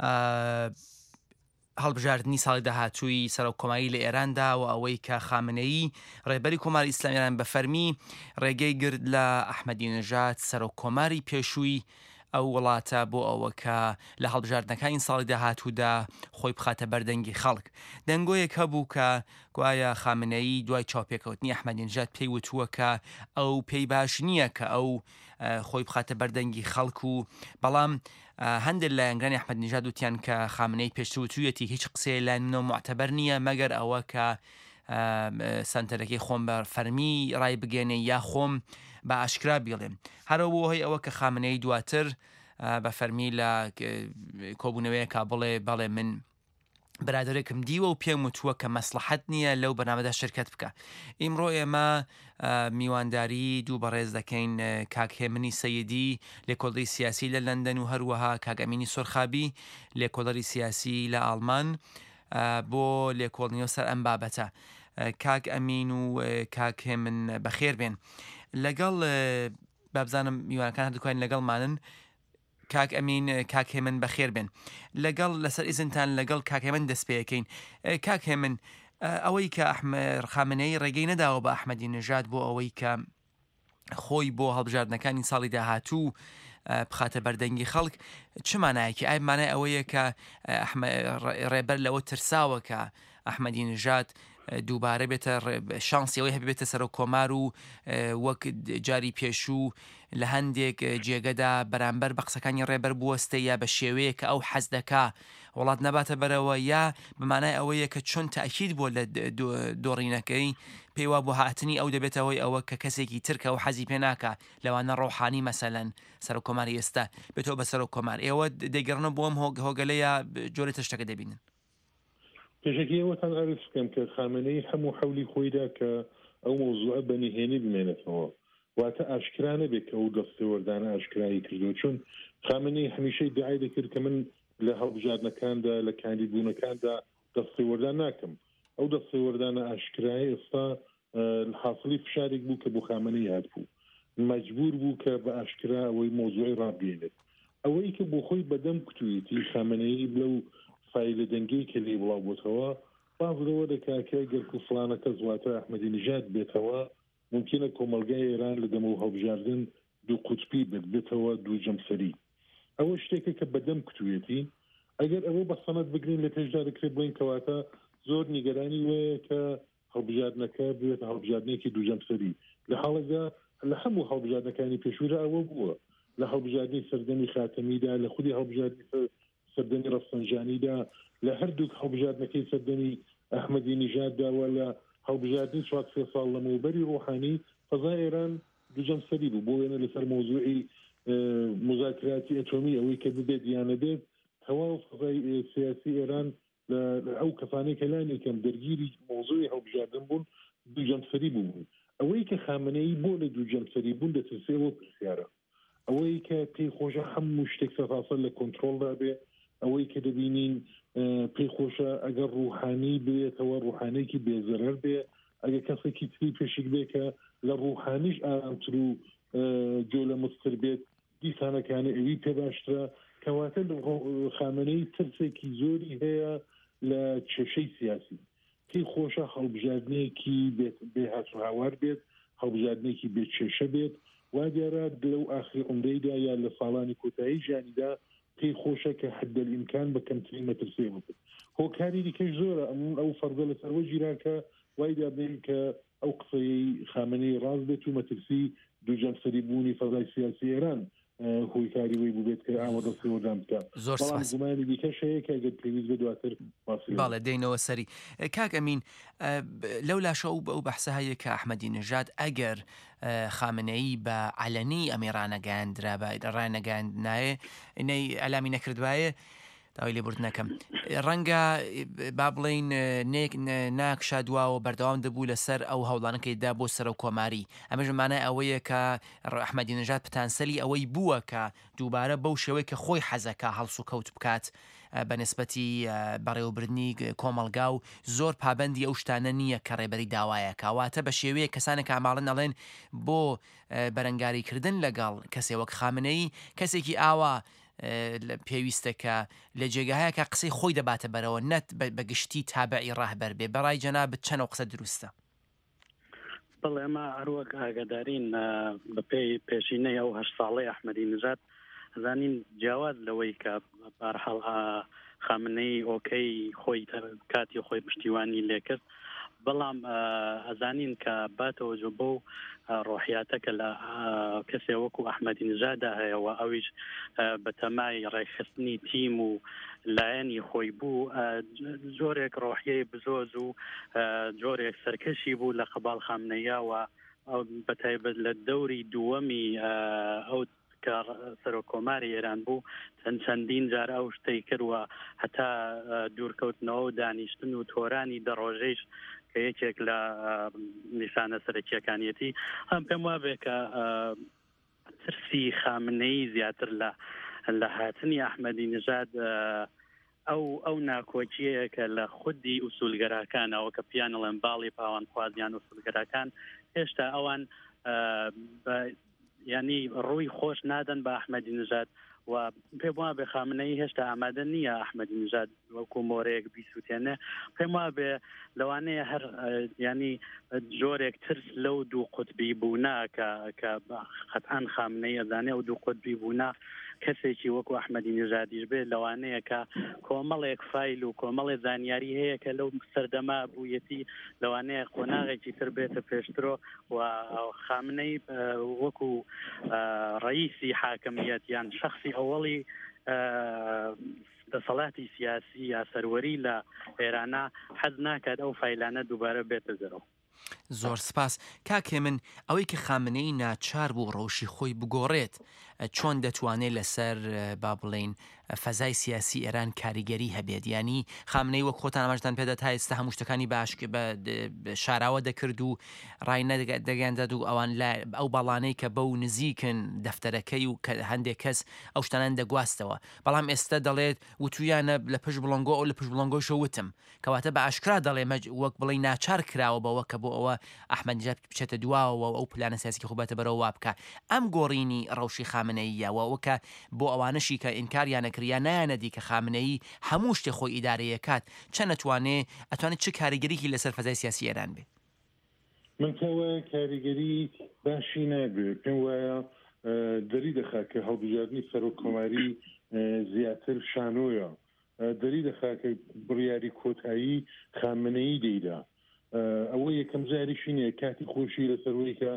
هەڵبژاردننی ساڵی داهاتووی سەرۆک کۆماری لە ئێراندا و ئەوەی کە خامنەیی ڕێبەری کۆماری ئیسلامیان بە فەرمی ڕێگەی گرت لە ئەحمەدی نەژاد سەرۆک کۆماری پێشووی ئەو وڵاتە بۆ ئەوە کە لە هەڵبژاردنەکانی ساڵی داهاتوودا خۆی بخاتە بەردەنگی خەڵک. دەنگۆیەک هەبوو کە گوایە خامنەیی دوای چاوپێکەوتنی ئەحمەدی نەژاد پێی وتووە کە ئەو پێی باش نییە کە ئەو خۆی بخاتە بەردەنگی خەڵک و بەڵام هەندێک لە ئەنگرانی ئەحمەد نژاد وتیان کە خامنەی پێشتووتویەتی هیچ قسەی لایەنەوە معتەبەر نییە مەگەر ئەوە کە سنتەرەکەی خۆم بە فەرمی ڕای بگەێنێ یا خۆم بە ئاشکرا بیڵێم. هەرەوە هۆی ئەوە کە خامنەی دواتر بە فەرمی لە کۆبوونەوەیە کا بڵێ من برادێکم دیوە و پێم وتووە کە مەسلحەت نییە لەو بەنامەدا شرکت بکە. ئیمڕۆ ئێمە میوانداری دوو بەڕێز دەکەین کاک هێمنی سەیدی لێکۆڵەری سیاسی لە لەندەن و هەروەها کاک ئەمینی سۆرخابی لێکۆڵەری سیاسی لە ئاڵمان بۆ لێکۆڵنیەوە سەر ئەم بابەتە. کاک ئەمین و کاک هێمن بەخێر بێن. لەگەڵ بابزانم میوانەکان هەردووکان لەگەڵمانن. کاک ئەمین کاک هێمن بەخێر بێن. لەگەڵ لەسەر ئیزنتان لەگەڵ کاک هێمن دەست پێەکەین. کاک هێمن ئەوەی کە خامنەی ڕێگەی نەداوە بە ئەحمەدی نەژاد بۆ ئەوەی کە خۆی بۆ هەڵبژاردنەکانی ساڵی داهاتوو بخاتە بەردەنگی خەڵک چمانایەکی ئایمانای ئەوەیە کە ڕێبەر لەوە ترساوە کە ئەحمەدی نەژاد دووبارە بێتە شانسیەوەی هەبێتە سەرۆک کۆمار و وەک جاری پێشوو لە هەندێک جێگەدا بەرامبەر بە قسەکانی ڕێبەر بوەستە یا بە شێوەیە کە ئەو حەز دەکا وڵات نەباتە بەرەوە یا بمانای ئەوەیە کە چۆن تاکید بۆ لە دۆڕینەکەی پێیوا بۆ هاتنی ئەو دەبێتەوەی ئەوە کە کەسێکی ترکە و حەزی پێ ناکە لەوانە ڕۆحانی مەسەلەن سەرۆک کۆماری ئێستا بێتەوە بە سەرۆک کۆمار ئێوە دەیگەڕنە بۆ ئەم هۆگەلەیە جۆرە تشتەکە دەبینن. پێشکی ئەوەتان ئارز بکەم کە خامنەی هەموو حەولی خۆیدا کە ئەو مۆزوعە بەنهێنی بمێنێتەوە واتە ئاشکرا نەبێت کە ئەو دەستێوەردانە ئاشکرایی کردو چون خامنەی هەمیشەی دعای دەکرد کە من لە هەڵبژاردنەکاندا لە کاندیدبوونەکاندا دەستێوەردان ناکەم. ئەو دەستێوەردانە ئاشکرایی ئێستا حاصلی فشارێک بوو کە بۆ خامنەی هات بوو مەجبور بوو کە بە ئاشکرا ئەوەی مۆزوعی ڕابگەێنێت. ئەوەی کە بۆ خۆی بەدەم کتوویەتی خامنەی لەو فایلە دەنگەی کە لێ بڵاو بۆتەوە باز لەوە دەکاکە گەرک و فڵانەکە زواتە ئەحمەدی نەژاد بێتەوە ممکنە کۆمەلگای ئێران لە دەمە و هەڵبژاردن دوو قوتبی بێتەوە دوو جەمسەری. ئەوە شتێکە کە بەدەم کتوویەتی ئەگەر ئەوە بە سەنەد بگرین لە پێشدا دەکرێت بڵین کەواتە زۆر نیگەرانی وەیە کە هەڵبژاردنەکە بێت هەڵبژاردنێکی دوو جەمسەری لە حاڵەدا لە هەموو هەڵبژاردنەکانی پێشوورە ئەوە بووە لە هەڵبژاردننی سەردەمی خاتەمیدا لە خودی هەڵبژاردننی سەردەمی ڕەفسەنجانیدا لە هەردووک هەڵبژاردنەکەی سەردەمی ئەحمەدی نیژادداوە لە هەڵبژاردننی 4 ساڵ لە موبەری ڕۆحانی فەزای ئێران دوجەم سەری بوو بۆ وێنە لەسەر مۆزوعی مذاکراتی ئەتۆمی ئەوەی کە ببێت یانە بێت تەواو فەزای سیاسی ئێران ئەو کەفانەی کەلانی کەم دەرگیری مۆزوعی هەڵبژاردن بوون دوجەمسەری بوون ئەوەی کە خامنەی بۆ لە دوجەمسەری بوون دەترسێەوە پرسیارە ئەوەی کە پێی خۆشە هەموو شتێک سەفاسەر لە کۆنتترۆلدا بێ ئەوەی کە دەبینین پێی خۆشە ئەگەر ڕوحانی بێتەوە ڕوحانێکی بێزەرەر بێ ئەگە کەسێکی تری پێشک بێ کە لە ڕوحانیش ئارامتر و جۆ لە مستر بێت دیسانەکانە ئەوی پێ باشترە کەواتە خامنەی ترسێکی زۆری هەیە لە کێشەی سیاسی پێی خۆشە هەڵبژاردنێکی بێ هەسوهاوار بێت هەڵبژاردنێکی بێ کێشە بێت وا دیارە لەو ئاخری عمرەیدا یا لە ساڵانی کۆتایی ژیانیدا پێی خۆشە کە حدە ئیمکان بە کەمترین مەترسێ بکەێت هۆکاری دیکەش زۆرە ئەو فەردە لەسەرەوە جیرانکە وای دابێن کە ئەو قسەی خامنەی ڕاست بێت و مەترسی دووجەمسەری بوونی فەزای سیاسی ئێران هۆی کاری وی بووبێت کە ئامادەستەوەدام بکە زۆر زمانی دیکەش هەیە کە ئەگەر پێویست بە دواتر باڵێ دێنەوە سەری کاک ئەمین لەو لاشە ئەو بەحسە هەیە کە ئەحمەدی نژاد ئەگەر خامنەیی بە علەنی ئەمێ ڕانەگەاندرا بە ڕانەگەاندنایە ئینەی ئەلامی نەکردوایە داوای لێبوردنەکەم ڕەنگە با بڵین ناکشا دواوە بەردەوام دەبوو لەسەر ئەو هەوڵانەکەیدا بۆ سەر و کۆماری ئەمەژمانە ئەوەیە کە ئەحمەدی نژاد پتانسەلی ئەوەی بووە کە دووبارە بەو شێوەیە کە خۆی حەزەکە هەڵس و کەوت بکات بە نسبەتی بەڕێوەبردننی کۆمەلگا و زۆر پابندی ئەو شتانە نییە کە ڕێبەری داوایە کەواتە بە شێوەیە کەسانێک ئاماڵن ئەڵێن بۆ بەرەنگاریکردن لەگەڵ کەسێ وەک خامنەی کەسێکی ئاوا پێویستە کە لە جێگاهەیە کە قسەی خۆی دەباتە بەرەوە نەت بەگشتی تابعی ڕاهبەر بێ بەڕای جەنابەت چەند قسە دروستە بەڵێ ئەمە هەروەک ئاگادارین بە پێی پێشینەی ئەو 8 ساڵەی ئەحمەدی نژاد زانین جیاواز لەوەی کە بەرحەڵ خامنەی ئۆکەی خۆی کاتی خۆی پشتیوانی لێکرد بەڵام ئەزانین کە باتەوەجو بۆ ڕۆحیاتەکە لە کەسێ وەکو ئەحمەدی نژادا هەیەەوە ئەویش بە تەمای ڕێکخستنی تیم و لایەنی خۆی بوو جۆرێک ڕۆحیەی بزۆز و جۆرێک سەرکەشی بوو لە قەباڵ خامنەیەوە بەتایبەت لە دەوری دووەمی ئەو کە سەرۆکۆماری ئێران بوو چەندین جار ئەو شتەی کردوە هەتا دوورکەوتنەوە و دانیشتن و تۆرانی دەڕۆژەیش کە یەکێک لە نیشانە سەرەکیەکانیەتی ئەم پێم وابێ کە ترسی خامنەی زیاتر لە هاتنی ئەحمەدی نژاد ئەو ناکۆچیەیە کە لە خودی ئوسولگەراکانەوە کە پیانەڵێن باڵی پاوانخوازیان ئوسولگەراکان هێشتا ئەوان ینی ڕووی خۆش نادەن بە ئەحمەدی نژاد و پێم وابێ خامنەی هێشتا ئامادە نییە ئەحمەدی نژاد وەکو مۆرەیەک بیسووتێنێ پێم وابێ لەوانەیە هەر ینی جۆرێک ترس لەو دوو قوتبی بوونا کە قەتعاً خامنەی ئەزانێ و دوو قوتبی بوونا کەسێکی وەکو ئەحمەدی نژادیش بێت لەوانەیە کە کۆمەڵێک فایل و کۆمەڵێ زانیاری هەیە کە لەو سەردەما بوویەتی لەوانەیە قۆناغێکی تر بێتە پێشترۆ و خامنەی وەکو ڕئیسی حاکمیەت یان شخصی ئەوڵی دەسەڵاتی سیاسی یا سەروەری لە ئێرانە حەز ناکات ئەو فایلانە دووبارە بێتە دەرەوە. زۆر سپاس کاکێ من ئەوەی کە خامنەی ناچار بوو ڕۆژی خۆی بگۆڕێت چۆن دەتوانێت لەسەر با بڵین فەزای سیاسی ئێران کاریگەری هەبێت ینی خامنەی وەک خۆتان ئەمەشتان پێدا تا ئێستا هەموو شتەکانی باشکە بە شاراوە دەکرد و ڕای نەدەگەاندەد و ئەوان ئەو باڵانەی کە بەو نزیکن دەفتەرەکەی و هەندێک کەس ئەو شتانان دەگواستەوە بەڵام ئێستا دەڵێت وتویانە لە پشت بڵنگۆ ئەو لە پشت بڵنگۆشە وتم کەواتە بە ئاشکرا دەڵێ وەک بڵێ ناچار کراوە بەوە کە بۆ ئەوە ئەحمەدی نژاد بچێتە دواوە ئەو پلانە سیاسی خوبەتە بەرەوە وا بکە ئەم گۆڕینی ڕەوشی خامنەییەوە وەکە بۆ ئەوانشی کە ئینکاریانەکریا نایەنەدی کە خامنەیی هەموو شتێ خۆی ئیدارەیەکات چەند ئەتوانێت چه کاریگەریکی لەسەر فەزای سیاسی ئێران بێت من پێوە کاریگەری باشی نابێت پێم وایە دەری دەخات کە هەڵبژاردننی سەرۆکۆماری زیاتر شانۆیە دەری دەخات کە بڕیاری کۆتایی خامنەیی دەیدا ئەوە یەکەم جاریشی نیە کاتی خۆشی لەسەرەوەی کە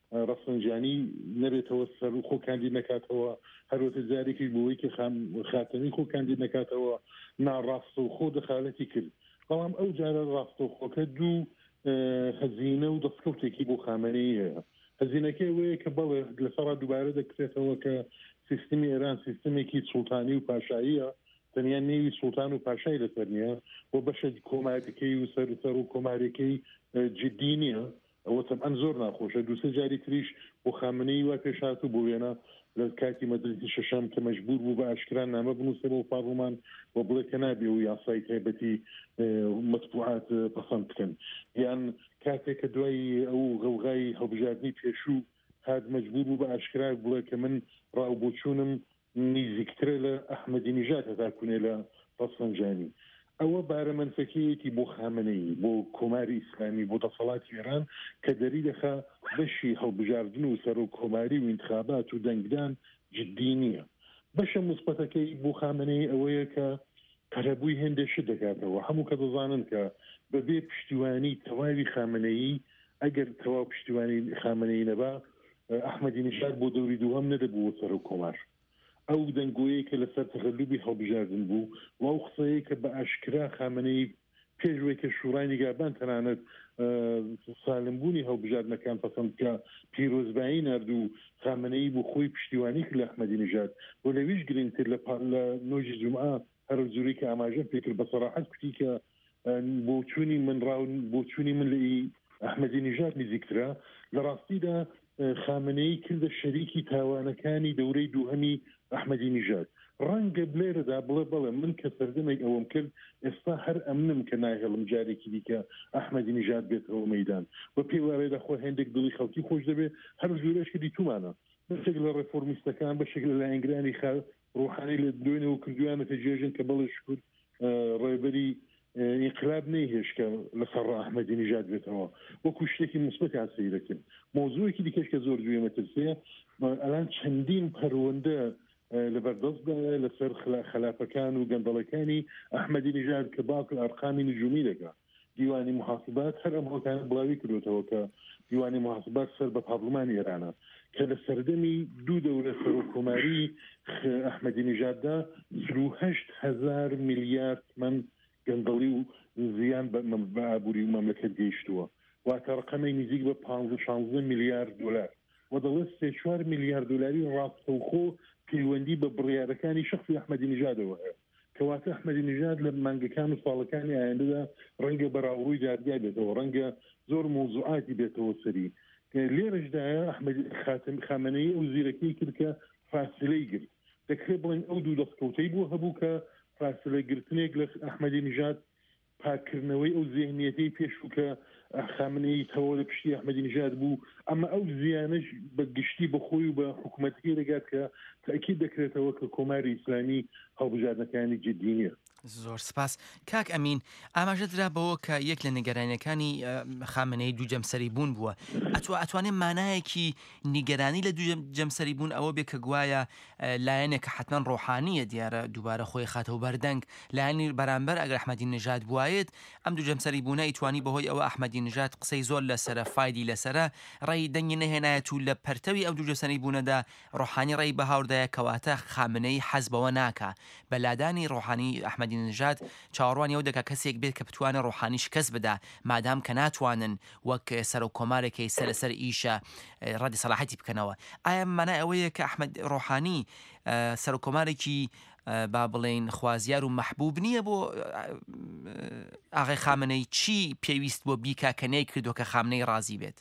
ڕەفسەنجانی نەبێتەوە سەر و خۆکاندی نکاتەوە هەروەکە جارێکی بۆی کە خاتەمی خۆکاندی نکاتەوە ناڕاستە و خۆ دەخالەتی کرد بەڵام ئەو جارە ڕاستەوخۆکە دوو هەزینە و دەستکەوتێکی بۆ خامنەی هەیە هەزینەکەی وەیە کە بەڵێ لەسەرا دووبارە دەکرێتەوە کە سیستمی ئێران سیستمێکی سوڵتانی و پاشاییە تەنیا نێوی سوڵتان و پاشای لەسەر نییە بۆ بەشە کۆمارەکەی و سەر و کۆمارەکەی جدی نییە ئەوە تەبعەن زۆر ناخۆشە دووسە جاری تریش بۆ خامنەی وا پێشهاتوو بۆ وێنە لە کاتی مەجلیسی شەشەم کە مەجبور بوو بە ئاشکران نامە بنووسێ بۆ پارلمان بۆ بڵێ کە نابێ و یاسای تایبەتی مەطبوعات پەسەند بکەن یان کاتێک کە دوای ئەو غەوغای هەڵبژاردننی پێشوو هات مەجبور بوو بە ئاشکرا بڵێ کە من ڕاوبۆچوونم نزیکترە لە ئەحمەدی نیژاد هەتاکوونێ لە ڕەفسەنجانی ئەوە بارە منفەکەیەتی بۆ خامنەی بۆ کۆماری ئیسلامی بۆ دەسەڵاتی ئێران کە دەری دەخا بەشی هەڵبژاردن و سەر و کۆماری و انتخابات و دەنگدان جدی نییە بەشە مثبەتەکەی بۆ خامنەی ئەوەیە کە قەرەبووی هێندێشت دەکاتەوە هەموو کە دەزانن کە بەبێ پشتیوانی تەواوی خامنەیی ئەگەر تەواو پشتیوانی خامنەی نەبا ئەحمەدی نیژاد بۆ دەوری دووهەم نەدەبوو سەر و کۆمار ئەو دەنگۆیە کە لەسەر تەخەلوبی هەڵبژاردن بوو و ئەو قسەیە کە بە ئاشکرا خامنەی پێشوەی کە شوڕای نیگابان تەنانەت سالمبوونی هەڵبژاردنەکان پەسەندکە پیرۆزبایی نردوو خامنەی بۆ خۆی پشتیوانی کرد لە ئەحمەدی نیژاد بۆ لەویش گرنگتر لە نۆژی جومعە هەر جووری کە ئاماژە پێکرد بە سەراحەت کوتی کە بۆ چوونی من ڕاون بۆ چوونی من لە ئەحمەدی نیژاد نزیکترە لە ڕاستیدا خامنەی کردە شەریکی تاوانەکانی دەورەی دووهەمی ئەحمەدی نیژاد ڕەنگە بلێرەدا بڵێ بڵێ من کە سەردەمێک ئەوەم کرد ئێستا هەر ئەمنم کە ناهێڵم جارێکی دیکە ئەحمەدی نیژاد بێتەوە مەیدان بە پێی وارێدا خۆ هێندێک دڵی خەڵکی خۆش دەبێت هەر جوورەشکردی تومانە بەشێک لە ڕێفۆرمیستەکان بەشێک لە لایەنگرانی ڕوحانی لە دوێنەوە کردویانەتە جێژن کە بەڵێ شکر ڕێبەری انقلاب نەیهێشکە لەسەر ئەحمەدی نیژاد بێتەوە وەکو شتێکی مثبت هاسی دەکەن مۆزوعێکی دیکەش کە زۆر گوێ مەترسەیە ئەلان چەندین پەروەندە لەبەردەستدایە لەسەر خەلاپەکان و گەندەڵەکانی ئەحمەدی نیژاد کە باکل ئەرقامی نجومی دەکات دیوانی محاسبات هەر ئەم هەڵکانە بڵاوی کردوتەوە کە دیوانی محاسبات سەر بە پارلمانی ئێرانە کە لە سەردەمی دوو دەورە سەر و کۆماری ئەحمەدی نیژاددا 38,000 میلیارد من گەندەڵی و زیان بە ئابووری و مەملەکەت گەیشتووە واتە ڕقەمەی نزیک بە 15 میلیارد دلار و دەڵێت 3-4 میلیارد دلاری ڕاستەوخۆ پەیوەندی بە بڕیارەکانی شخصی ئەحمەدی نیژادەوە هەیە کەواتە ئەحمەدی نیژاد لە مانگەکان و ساڵەکانی ئایندەدا ڕەنگە بەراوڕووی دادگا بێتەوە ڕەنگە زۆر مۆزوعاتی بێتەوە سەری لێرەشدایە خامنەی ئەو زیرەکەی کرد کە فاسلەی گرت دەکرێت بڵێن ئەو دوو دەستکەوتەی بوو هەبوو کە فاسلە گرتنێک لە ئەحمەدی نیژاد پاکردنەوەی ئەو ذهنیەتەی پێشوو کە خامنەی تەوە لە پشتی ئەحمەدی نیژاد بوو ئەمە ئەو زیانش بە گشتی بەخۆی و بە حکوومەتەکەی دەگات کە تاکید دەکرێتەوە کە کۆماری ئیسلامی هەڵبژاردنەکانی جدی نییە زۆر سپاس کاک ئەمین ئاماژە درابەوە کە یەک لە نیگەرانیەکانی خامنەی دوو جەمسەری بوون بووە ئەتوانێت مانایەکی نیگەرانی لە دوو جەمسەری بوون ئەوە بێ کە گوایە لایەنێک کە حتمەن ڕۆحانیە دیارە دووبارە خۆی خاتەوە بەردەنگ لایەنی بەرامبەر ئەگەر ئەحمەدی نیژاد بوایێت ئەم دوو جەمسەری بوونە ئیتوانی بەهۆی ئەوە ئەحمەدی نیژاد قسەی زۆر لەسرە فایدی لەسرە ڕێی دەنگی نەهێنایەت و لە پەرتەوی ئەو دوو جەمسەری بوونەدا ڕۆحانی ڕێی بە هاوردایە کەواتە خامنەی حەزبەوە ناکا بەلادانی ڕۆحانی ئەحمەدی نیژاد چاوەڕوانی ئەو دەکا کەسێک بێت کە بتوانێت ڕۆحانی شکست بدا مادام کە ناتوانن وەک سەر و کۆمارێکی سەر ئیشە ڕەدی سەلاحەتی بکەنەوە ئایا مانای ئەوەیە کە ئەحمەد ڕۆحانی سەر و کۆمارێکی با بڵێن خوازیار و مەحبوب نییە بۆ ئاغای خامنەی چی پێویست بۆ بیکا کە نەی کردو کە خامنەی ڕازی بێت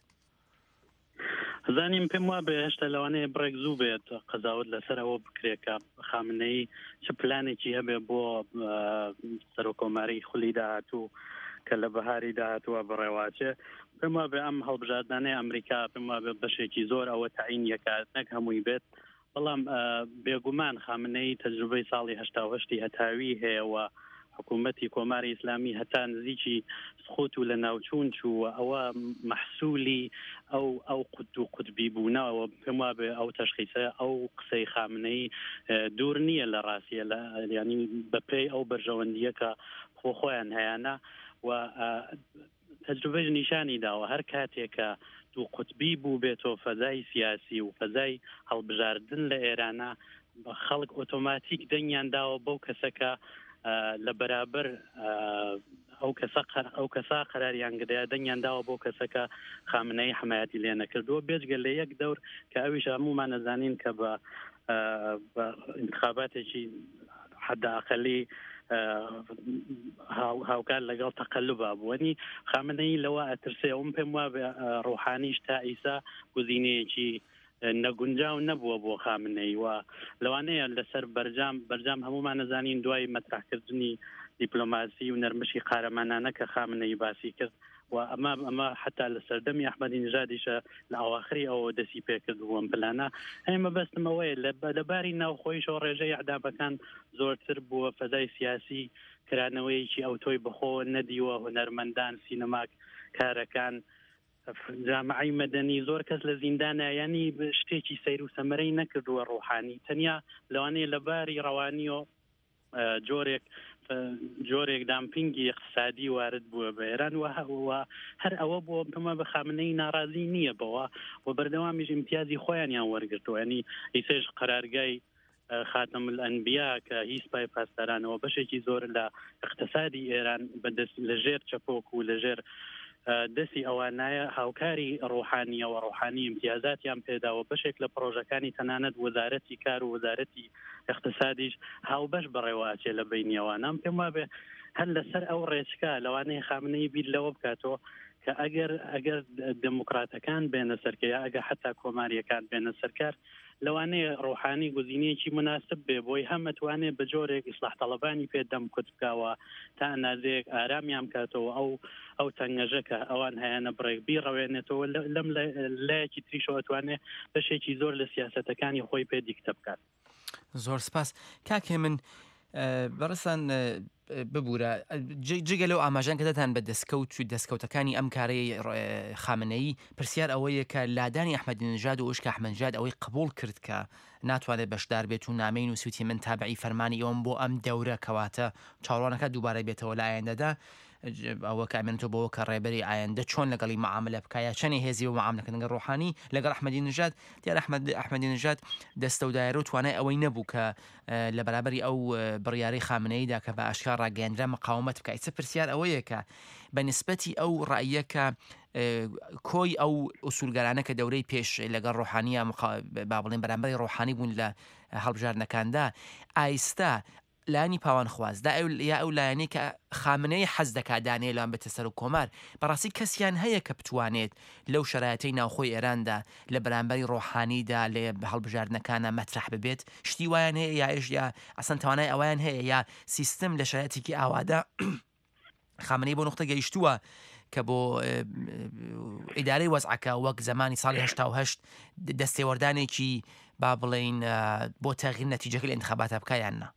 زانیم پێم وابێ هێشتا لەوانەیە بڕێک زوو بێت قەزاوت لەسەر ئەوە بکرێکە خامنەی چ پلانێکی هەبێ بۆ سەر و کۆماری خولی داهاتوو کە لە بەهاری داهاتووە بڕێواچێ پێم وابێ ئەم هەڵبژاردنانەی ئەمریکا پێم وابێ بەشێکی زۆر ئەوە تعین یەکات نەک هەمووی بێت بەڵام بێگومان خامنەی تەجروبەی ساڵی 1970 هەتاوی هەیەەوە حکوومەتی کۆماری ئیسلامی هەتا نزیکی سخۆت و لە ناوچوون چووە ئەوە مەحسوولی ئەو قوت و قوتبی بوونەوە پێم وابێ ئەو تەشخیصە ئەو قسەی خامنەی دوور نییە لە ڕاستیە لە ینی بەپێی ئەو بەرژەوەندیە کە خۆیان هەیەە و تەجروبەی نیشانی داوە هەر کاتێکە دوو قوتبی بوو بێتەوە فەزای سیاسی و فەزای هەڵبژاردن لە ئێرانە خەڵک ئۆتۆماتیک دەنگیان داوە بەو کەسەکە لە بەرابەر ئەو کەسا قەراریان گریا دەنگیان داوە بۆ کەسەکە خامنەی حمایەتی لێ نەکردووە بێجگە لە یەک دەور کە ئەویش هەمومان نەزانین کە بە انتخاباتێکی حداقلی هاوکار لەگەڵ تەقەلبا بوونی خامنەی لەوە ئەترسێ ئەوم پێم وابێ ڕۆحانیش تا ئیسا گوزینەیەکی نەگونجاو نەبووە بۆ خامنەی و لەوانەیە لەسەر بەرجام هەمومان نەزانین دوای مەترحکردنی دیپلۆماسی و نەرمشی قارەمانانە کە خامنەی باسی کرد و ئەمە حتا لە سەردەمی ئەحمەدی نژادیشە لە ئاواخری ئەوە دەسی پێکرد وەم پلانە هەمە بەستمەوەیە لەباری ناوخۆیشەوە ڕێژەی عدابەکان زۆرتر بووە فەزای سیاسی کرانەوەیکی ئەو تۆی بخۆ نەدیوە هونەرمەندان سینەماک کارەکان جامعی مەدەنی زۆر کەس لە زیندانە ینی شتێکی سەیر و سەمەرەی نەکردووە ڕوحانی تەنیا لەوانەیە لەباری ڕەوانیۆ جۆرێک دامپینگی اقتصادی وارد بووە بە ئێران و هەر ئەوە بۆ پمە بە خامنەی ناڕازی نییە بەوە و بەردەوامیش امتیازی خۆیانیان وەرگرتووە ینی ئیسێش قەرارگای خاتم الأنبیا کە هیچ پای پاسدارانەوە بەشێکی زۆر لە اقتصادی ئێران بەدەست لەژێر چەپۆک و لەژێر دەستی ئەوانایە هاوکاری ڕۆحانیە و ڕۆحانی امتیازاتیان پێداوە بەشێک لە پرۆژەکانی تەنانەت وەزارەتی کار و وەزارەتی اقتصادیش هاوبەش بەڕێواچێ لە بینیەوانم پێم وابێ هەر لەسەر ئەو ڕێچکە لەوانەیە خامنەی بیر لەوە بکاتەوە کە ئەگەر دموکراتەکان بێنە سەرکە یا ئەگە حتا کۆماریەکان بێنە سەرکار لەوانەیە ڕۆحانی گزینەیەکی مناسب بێ بۆی هەمەتوانێت بە جۆرێک ئیسلاح تەڵەبانی پێدەم کوتکاوە تا ئەنازەیەک ئارامیان کاتەوە ئەو تەنگەژەکە ئەوان هەیەە بڕێک بیڕەوێنێتەوە لەم لایەکی تریشەوە توانێت بەشێکی زۆر لە سیاسەتەکانی خۆی پێ دیکتە بکات. زۆر سپاس کاکێ من بەڕستان ببوورە جگە لەو ئاماژان کە دەتان بە دەستکەوت و دەستکەوتەکانی ئەم کارەی خامنەیی پرسیار ئەوەیە کە لادانی ئەحمەدی نژاد و ئۆشکە ئەحمەدنژاد ئەوەی قبول کرد کە ناتوانێت بەشدار بێت و نامەی نووسوتی من تابعی فەرمانی ئەوم بۆ ئەم دەورە کەواتە چاوەڕوانەکە دووبارە بێتەوە لە ئایندەدا ئەوە کامێنێتەوە بەوە کە ڕێبەری ئایندە چۆن لەگەڵی معاملە بکایە چەنی هێزی و معاملەکردنگە ڕۆحانی لەگەڵ ئەحمەدی نژاد دیار ئەحمەدی نژاد دەستە و دایرە و توانای ئەوەی نەبوو کە لە بەرابەری ئەو بڕیارەی خامنەییدا کە بە ئاشکار ڕاگەیاندرا مقاومەت بکات چ پرسیار ئەوەیە کە بە نسبەتی ئەو ڕاییە کە کۆی ئەو ئوسولگەرانە کە دەورەی پێش لەگەڵ ڕۆحانیە با بڵێن بەرامبەری ڕۆحانی بوون لە هەڵبژاردنەکاندا ئایستا لانی پاوان خوازدا یا ئەو لایەنەی کە خامنەی حەز دەکات دانێ لەوان بێتە سەر و کۆمار بەڕاستی کەسیان هەیە کە بتوانێت لەو شەرایەتەی ناوخۆی ئێراندا لە بەرامبەری ڕۆحانیدا لێ هەڵبژاردنەکانە مەترح ببێت شتی وایان هەیە یا ئێش یا ئەسەن توانای ئەویان هەیە یا سیستم لە شەرایەتێکی ئاوادا خامنەی بۆ نقطە گەیشتووە کە بۆ ئیدارەی وەزعەکە وەک زمانی ساڵی 1970 دەستێوەردانێکی با بڵێن بۆ تەغییر نەتیجەکە لە انتخاباتە بکایاننا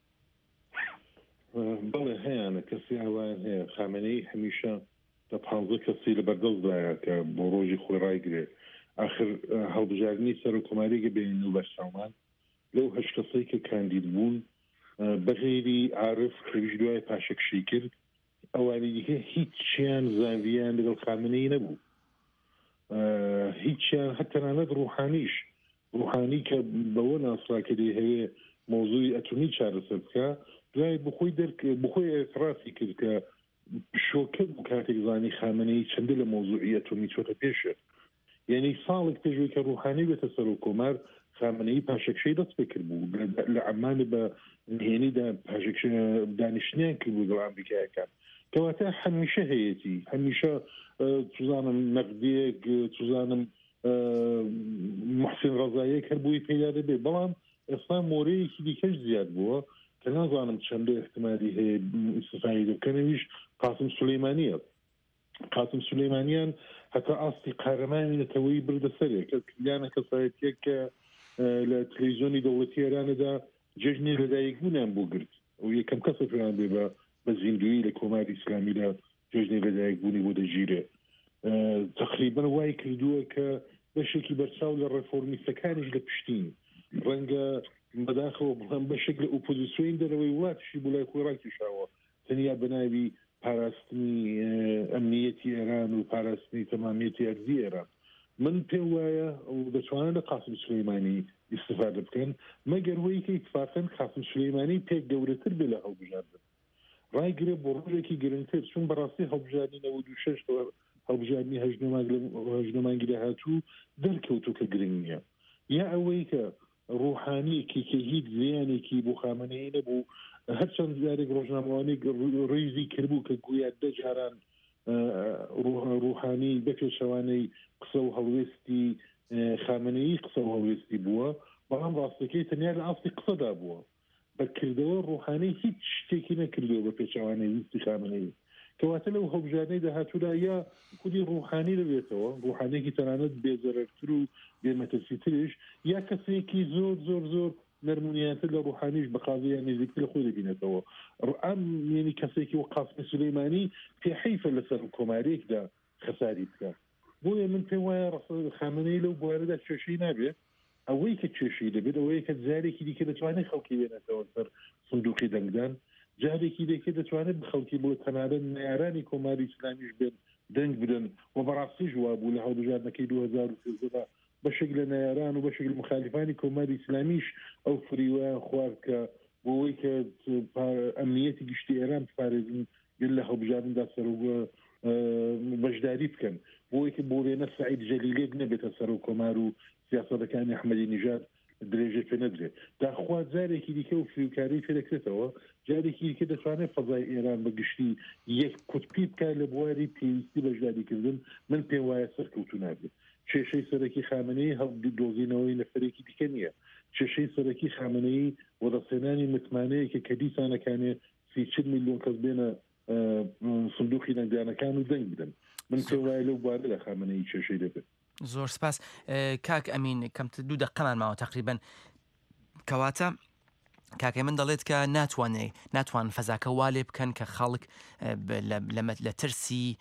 بەڵێ هەیەە کەسی ئەوان هەیە خامنەی هەمیشە لە 15 کەسی لە بەردەستدایە کە بۆ ڕۆژی خۆی ڕایگرێ آخر هەڵبژاردننی سەر و کۆماریگە بین و بەرسامان لەو هەش کەسەی کە کاندید بوون بەغێری عارف خەویش دوای پاشەکشی کرد ئەوانی دیکە هیچیان زانویان لەگەڵ خامنەی نەبوو هیچیان هەتەنانەت ڕوحانی کە بەوە ناسراکە دێ هەیە مۆزوعی ئەتومی چارەسەر بکە دوای بخۆی ئێترافی کرد کە شۆکە بوو کاتێک زانی خامنەی چەندە لە مۆزوعی ئەتومی چۆتە پێشە یعنی ساڵێک پێشوەی کە ڕوحانی بێتە سەر و کۆمار خامنەی پاشەکشەی دەست پێکرد بوو لە عەمانە بە نهێنیدا پاشەکشە دانیشتنیان کرد بوو لەگەڵ ئەمریکایەکان کەواتە هەمیشە هەیەتی هەمیشە توزانم نەقدێک توزانم محسن ڕەزاییەک هەر بووی پێدا دەبێ بەڵام ئێستا مۆرەیەکی دیکەش زیاد بووە کە نازانم چەندە احتمالی هەیە ئیستفادەی دەکەنەویش قاسم سولەیمانیان هەتا ئاستی قارەمانی نەتەوەی بردە سەرێک کلیانە کەسایەتێک کە لە تەلەڤیزیۆنی دەوڵەتی ئێرانەدا جەژنی لەدایکبوونیان بۆ گرت و یەکەم کەسە پێیان بێ بە زیندوی لە کۆماری ئیسلامی لە جەژنی لەدایکبوونی بۆ دەگیرێ تقریبا وای کردووە کە بەشێکی بەرچاو لە ڕێفۆرمیستەکانیش لە پشتین ڕەنگە بەداخەوە بڵام بەشێک لە ئۆپۆزیسیۆن دەرەوەی وڵاتشی بۆ لای خۆی ڕاکێشاوە تەنیا بەناوی پاراستنی ئەمنیەتی ئێران و پاراستنی تەمامیەتی ئەرزی ئێران من پێم وایە دەتوانن لە قاسم سلەیمانی استفادە بکەن مەگەر هۆی کە اتفاقاً قاسم سلەیمانی پێک گەورەتر بێ لە هەڵبژاردن ڕایگرێ بۆ ڕۆژێکی گرنگتر چون بەڕاستی هەڵبژاردنی 96 هەڵبژاردننی هەژنەمانگی داهاتوو دەرکەوتو کە گرنگ نییە یا ئەوەی کە ڕوحانیەکی کە هیچ زیانێکی بۆ خامنەی نەبوو هەرچەند جارێک ڕۆژنامەوانی ڕێزی کردبوو کە گویا دەجاران ڕوحانی بەپێشەوانەی قسە و هەڵوێستی خامنەی قسە و هەڵوێستی بووە بەڵام ڕاستەکەی تەنیا لە ئاستی قسەدا بووە بەکردەوە ڕوحانەی هیچ شتێکی نەکردەوە بە پێچەوانەی ویستی خامنەی کەواتە لەو هەڵبژاردنەی داهاتوودا یا کودی ڕوحانی دەبێتەوە ڕوحانێکی تەنانەت بێزەرەرتر و بێمەترسیترش یا کەسێکی زۆر زۆر زۆر نەرمونیانتر لە ڕوحانیش بە قازیان نزیکتر خۆی دەبینێتەوە ئەم یعنی کەسێکی وە قاسم سلەیمانی پێ حیفە لەسەر کۆمارێکدا خەساری بکە بۆیە من پێم وایە خامنەی لەو بوارەدا کێشەی نابێت ئەوەی کە کێشەی دەبێت ئەوەیە کە جارێکی دیکە دەتوانێت خەڵکی بێنێتەوە سەر سندوقی دەنگدان جارێکی دیکە دەتوانێت بخەڵکی بۆ تەنانەت نەیارانی کۆماری ئیسلامیش بێن دەنگ بدەن و بەڕاستی ژوا بوو لە هەڵبژاردنەکەی 2013 بەشێک لە نەیاران و بەشێک لە مخالفانی کۆماری ئیسلامیش ئەو فریوایان خوارد کە بۆەوەی کە ئەمنیەتی گشتی ئێران بپارێزن گەل لە هەڵبژاردندا سەر بەشداری بکەن بۆی کە بۆرێنە سعید جەلیلێک نەبێتە سەر و کۆمار و سیاسەتەکانی ئەحمەدی نژاد درێژە پێ نەدرێت داخوا جارێکی دیکە و فریوکاری پێدەکرێتەوە جارێکی دیکە دەتوانێت فەزای ئێران بە گشتی یەک کوتپی بکات لە بواری پێویستی بەشداریکردن من پێم وایە سەرکەوتو نابێت کێشەی سەرەکی خامنەی هەڵدۆزینەوەی نەفرێکی دیکە نییە کێشەی سەرەکی خامنەی وەدەسێنانی متمانەیە کە دیسانەکانێ 30 میلیۆن کەس بێنە سندوقی دەنگدانەکان و دەنگ بدەن من پێم وایە لەو بوارە لە خامنەی کێشەی دەبێت زۆر سپاس کاک ئەمین کەمتر 2 دقەمان ماوە تقریبا کەواتە کاکەی من دەڵێت کە ناتوان فەزاکە والێ بکەن کە خەڵک لە ترسی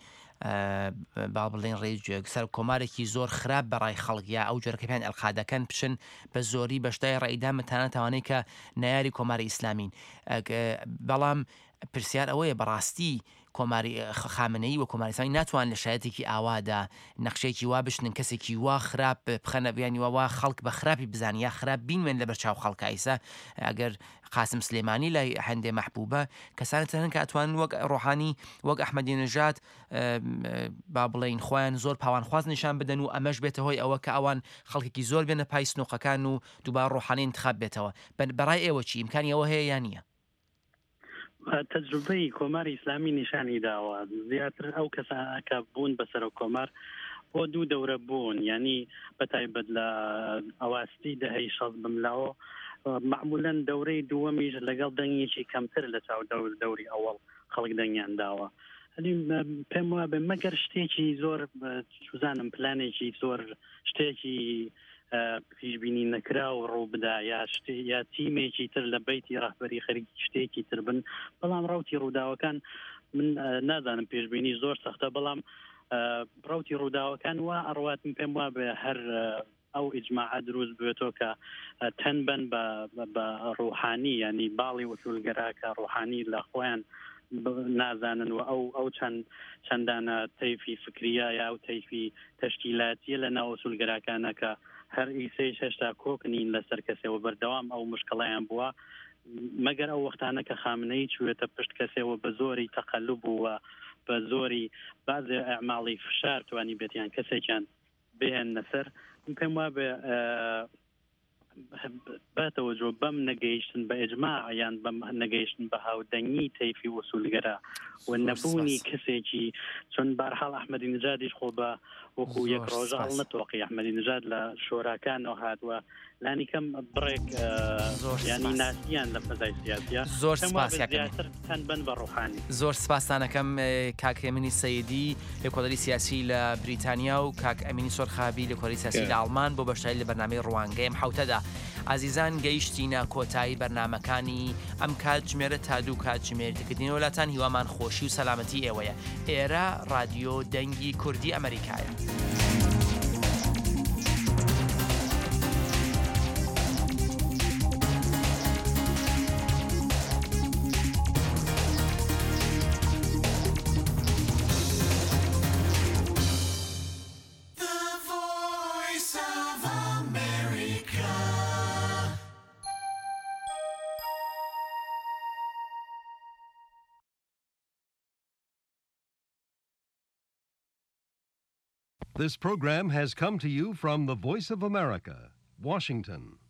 با بڵێن ڕێژێک سەر کۆمارێکی زۆر خراپ بەڕای خەڵکیا ئەو جۆرەکە پێیان ئەلقادەکەن بچن بە زۆری بەشدای ڕێیدا متانە تاوانەی کە نایاری کۆماری ئیسلامین بەڵام پرسیار ئەوەیە بەڕاستی کۆماری خامنەی و کۆماریستانی ناتوان لە شایەتێکی ئاوادا نەخشەیەکی وا بشنن کەسێکی وا خراپ بخەنە بیانی وا خەڵک بە خراپی بزانانی یا خراپ بینوێن لە بەرچاو خەڵکە ئیسا ئەگەر قاسم سلێمانی لای هەندێ مەحبوبە کەسانت هەن کە ئەتوان وەک ڕۆحانی وەک ئەحمەدی نژاد با بڵێن خۆیان زۆر پاوانخواز نیشان بدەن و ئەمەش بێتە هۆی ئەوە کە ئەوان خەڵکێکی زۆر بێنە پای سنووقەکان و دووبار ڕۆحانی انتخاب بێتەوە بەڕای ئێوە چی ئیمکانی ئەوە هەیە یان نییە تەجروبەی کۆماری ئیسلامی نیشانی داوە زیاتر ئەو کەسانکە بوون بەسەر کۆمار بۆ 2 دەورە بوون ینی بەتایبەت لە ئەواستی دەهەی 60 بملاوە معمولاً دەورەی دووەمیش لەگەڵ دەنگێکی کەمتر لە چاو دەوری ئەوڵ خەڵک دەنگیان داوە پێم وابێ مەگەر شتێکی زۆر سوزانم پلانێکی زۆر شتێکی پیشبینی نەکرا و ڕوو بدا یا تیمێکی تر لە بەیتی ڕاهبەری خەریکی شتێکی تر بن بەڵام ڕاوتی ڕووداوەکان من نازانم پێشبینی زۆر سەختە بەڵام ڕاوتی ڕووداوەکان وا ئەڕواتم پێم وابێ هەر ئەو ئیجماع دروست بێتەوە کە تەنبەن بە ڕوحانی ینی باڵی وسولگەراکە ڕوحانی لە خۆیان نازانن و ئەو چەندانە تەیفی فکریە یا ئەو تەیفی تەشکیلاتیە لە ناو وسولگەراکانە کە هەر ئیسەی هێشتا کۆکنین لەسەر کەسێەوە بەردەوام ئەو مشکڵیان بووە مەگەر ئەو وەختانە کە خامنەی چوێتە پشت کەسێەوە بە زۆری تەقەلوب بووە بە زۆری بازێ ئەعماڵی فشار توانی بێتیان کەسێکیان بێن نەسەر پێم وابێ باتەوەجۆ بەم نەگەیشتن بە ئیجماع یان بەم نەگەیشتن بە هاودەنگی تەیفی وسولگەرا و نەبوونی کەسێکی چۆن بارحاڵ ئەحمەدی نژادیش خۆ بە وەکو یەک ڕۆژە هەڵ نەتۆقی ئەحمەدی نژاد لە شۆراکانەوە هاتووە لانی کەم بڕێک ینی ناسییان لە فەزای سیاسیە زۆر سپاسیاتر تەنبەن بە ڕوحانی زۆر سپاسانەکەم کاک ئەمینی سەیدی لە کۆدەری سیاسی لە بریتانیا و کاک ئەمینی سۆرخابی لە کۆدەری سیاسی لە ئەڵمان بۆ بەشداری لە بەرنامەی ڕوانگەیم حوتەدا ئازیزان گەیشتینە کۆتایی بەرنامەکانی ئەم کاتژمێرە تا 2 کاتژمێرتکردنەوە وڵاتان هیوامان خۆشی و سەلامەتی ئێوەیە ئێرە رادیۆ دەنگی کوردی ئەمریکایە. This program has come to you from the Voice of America, Washington.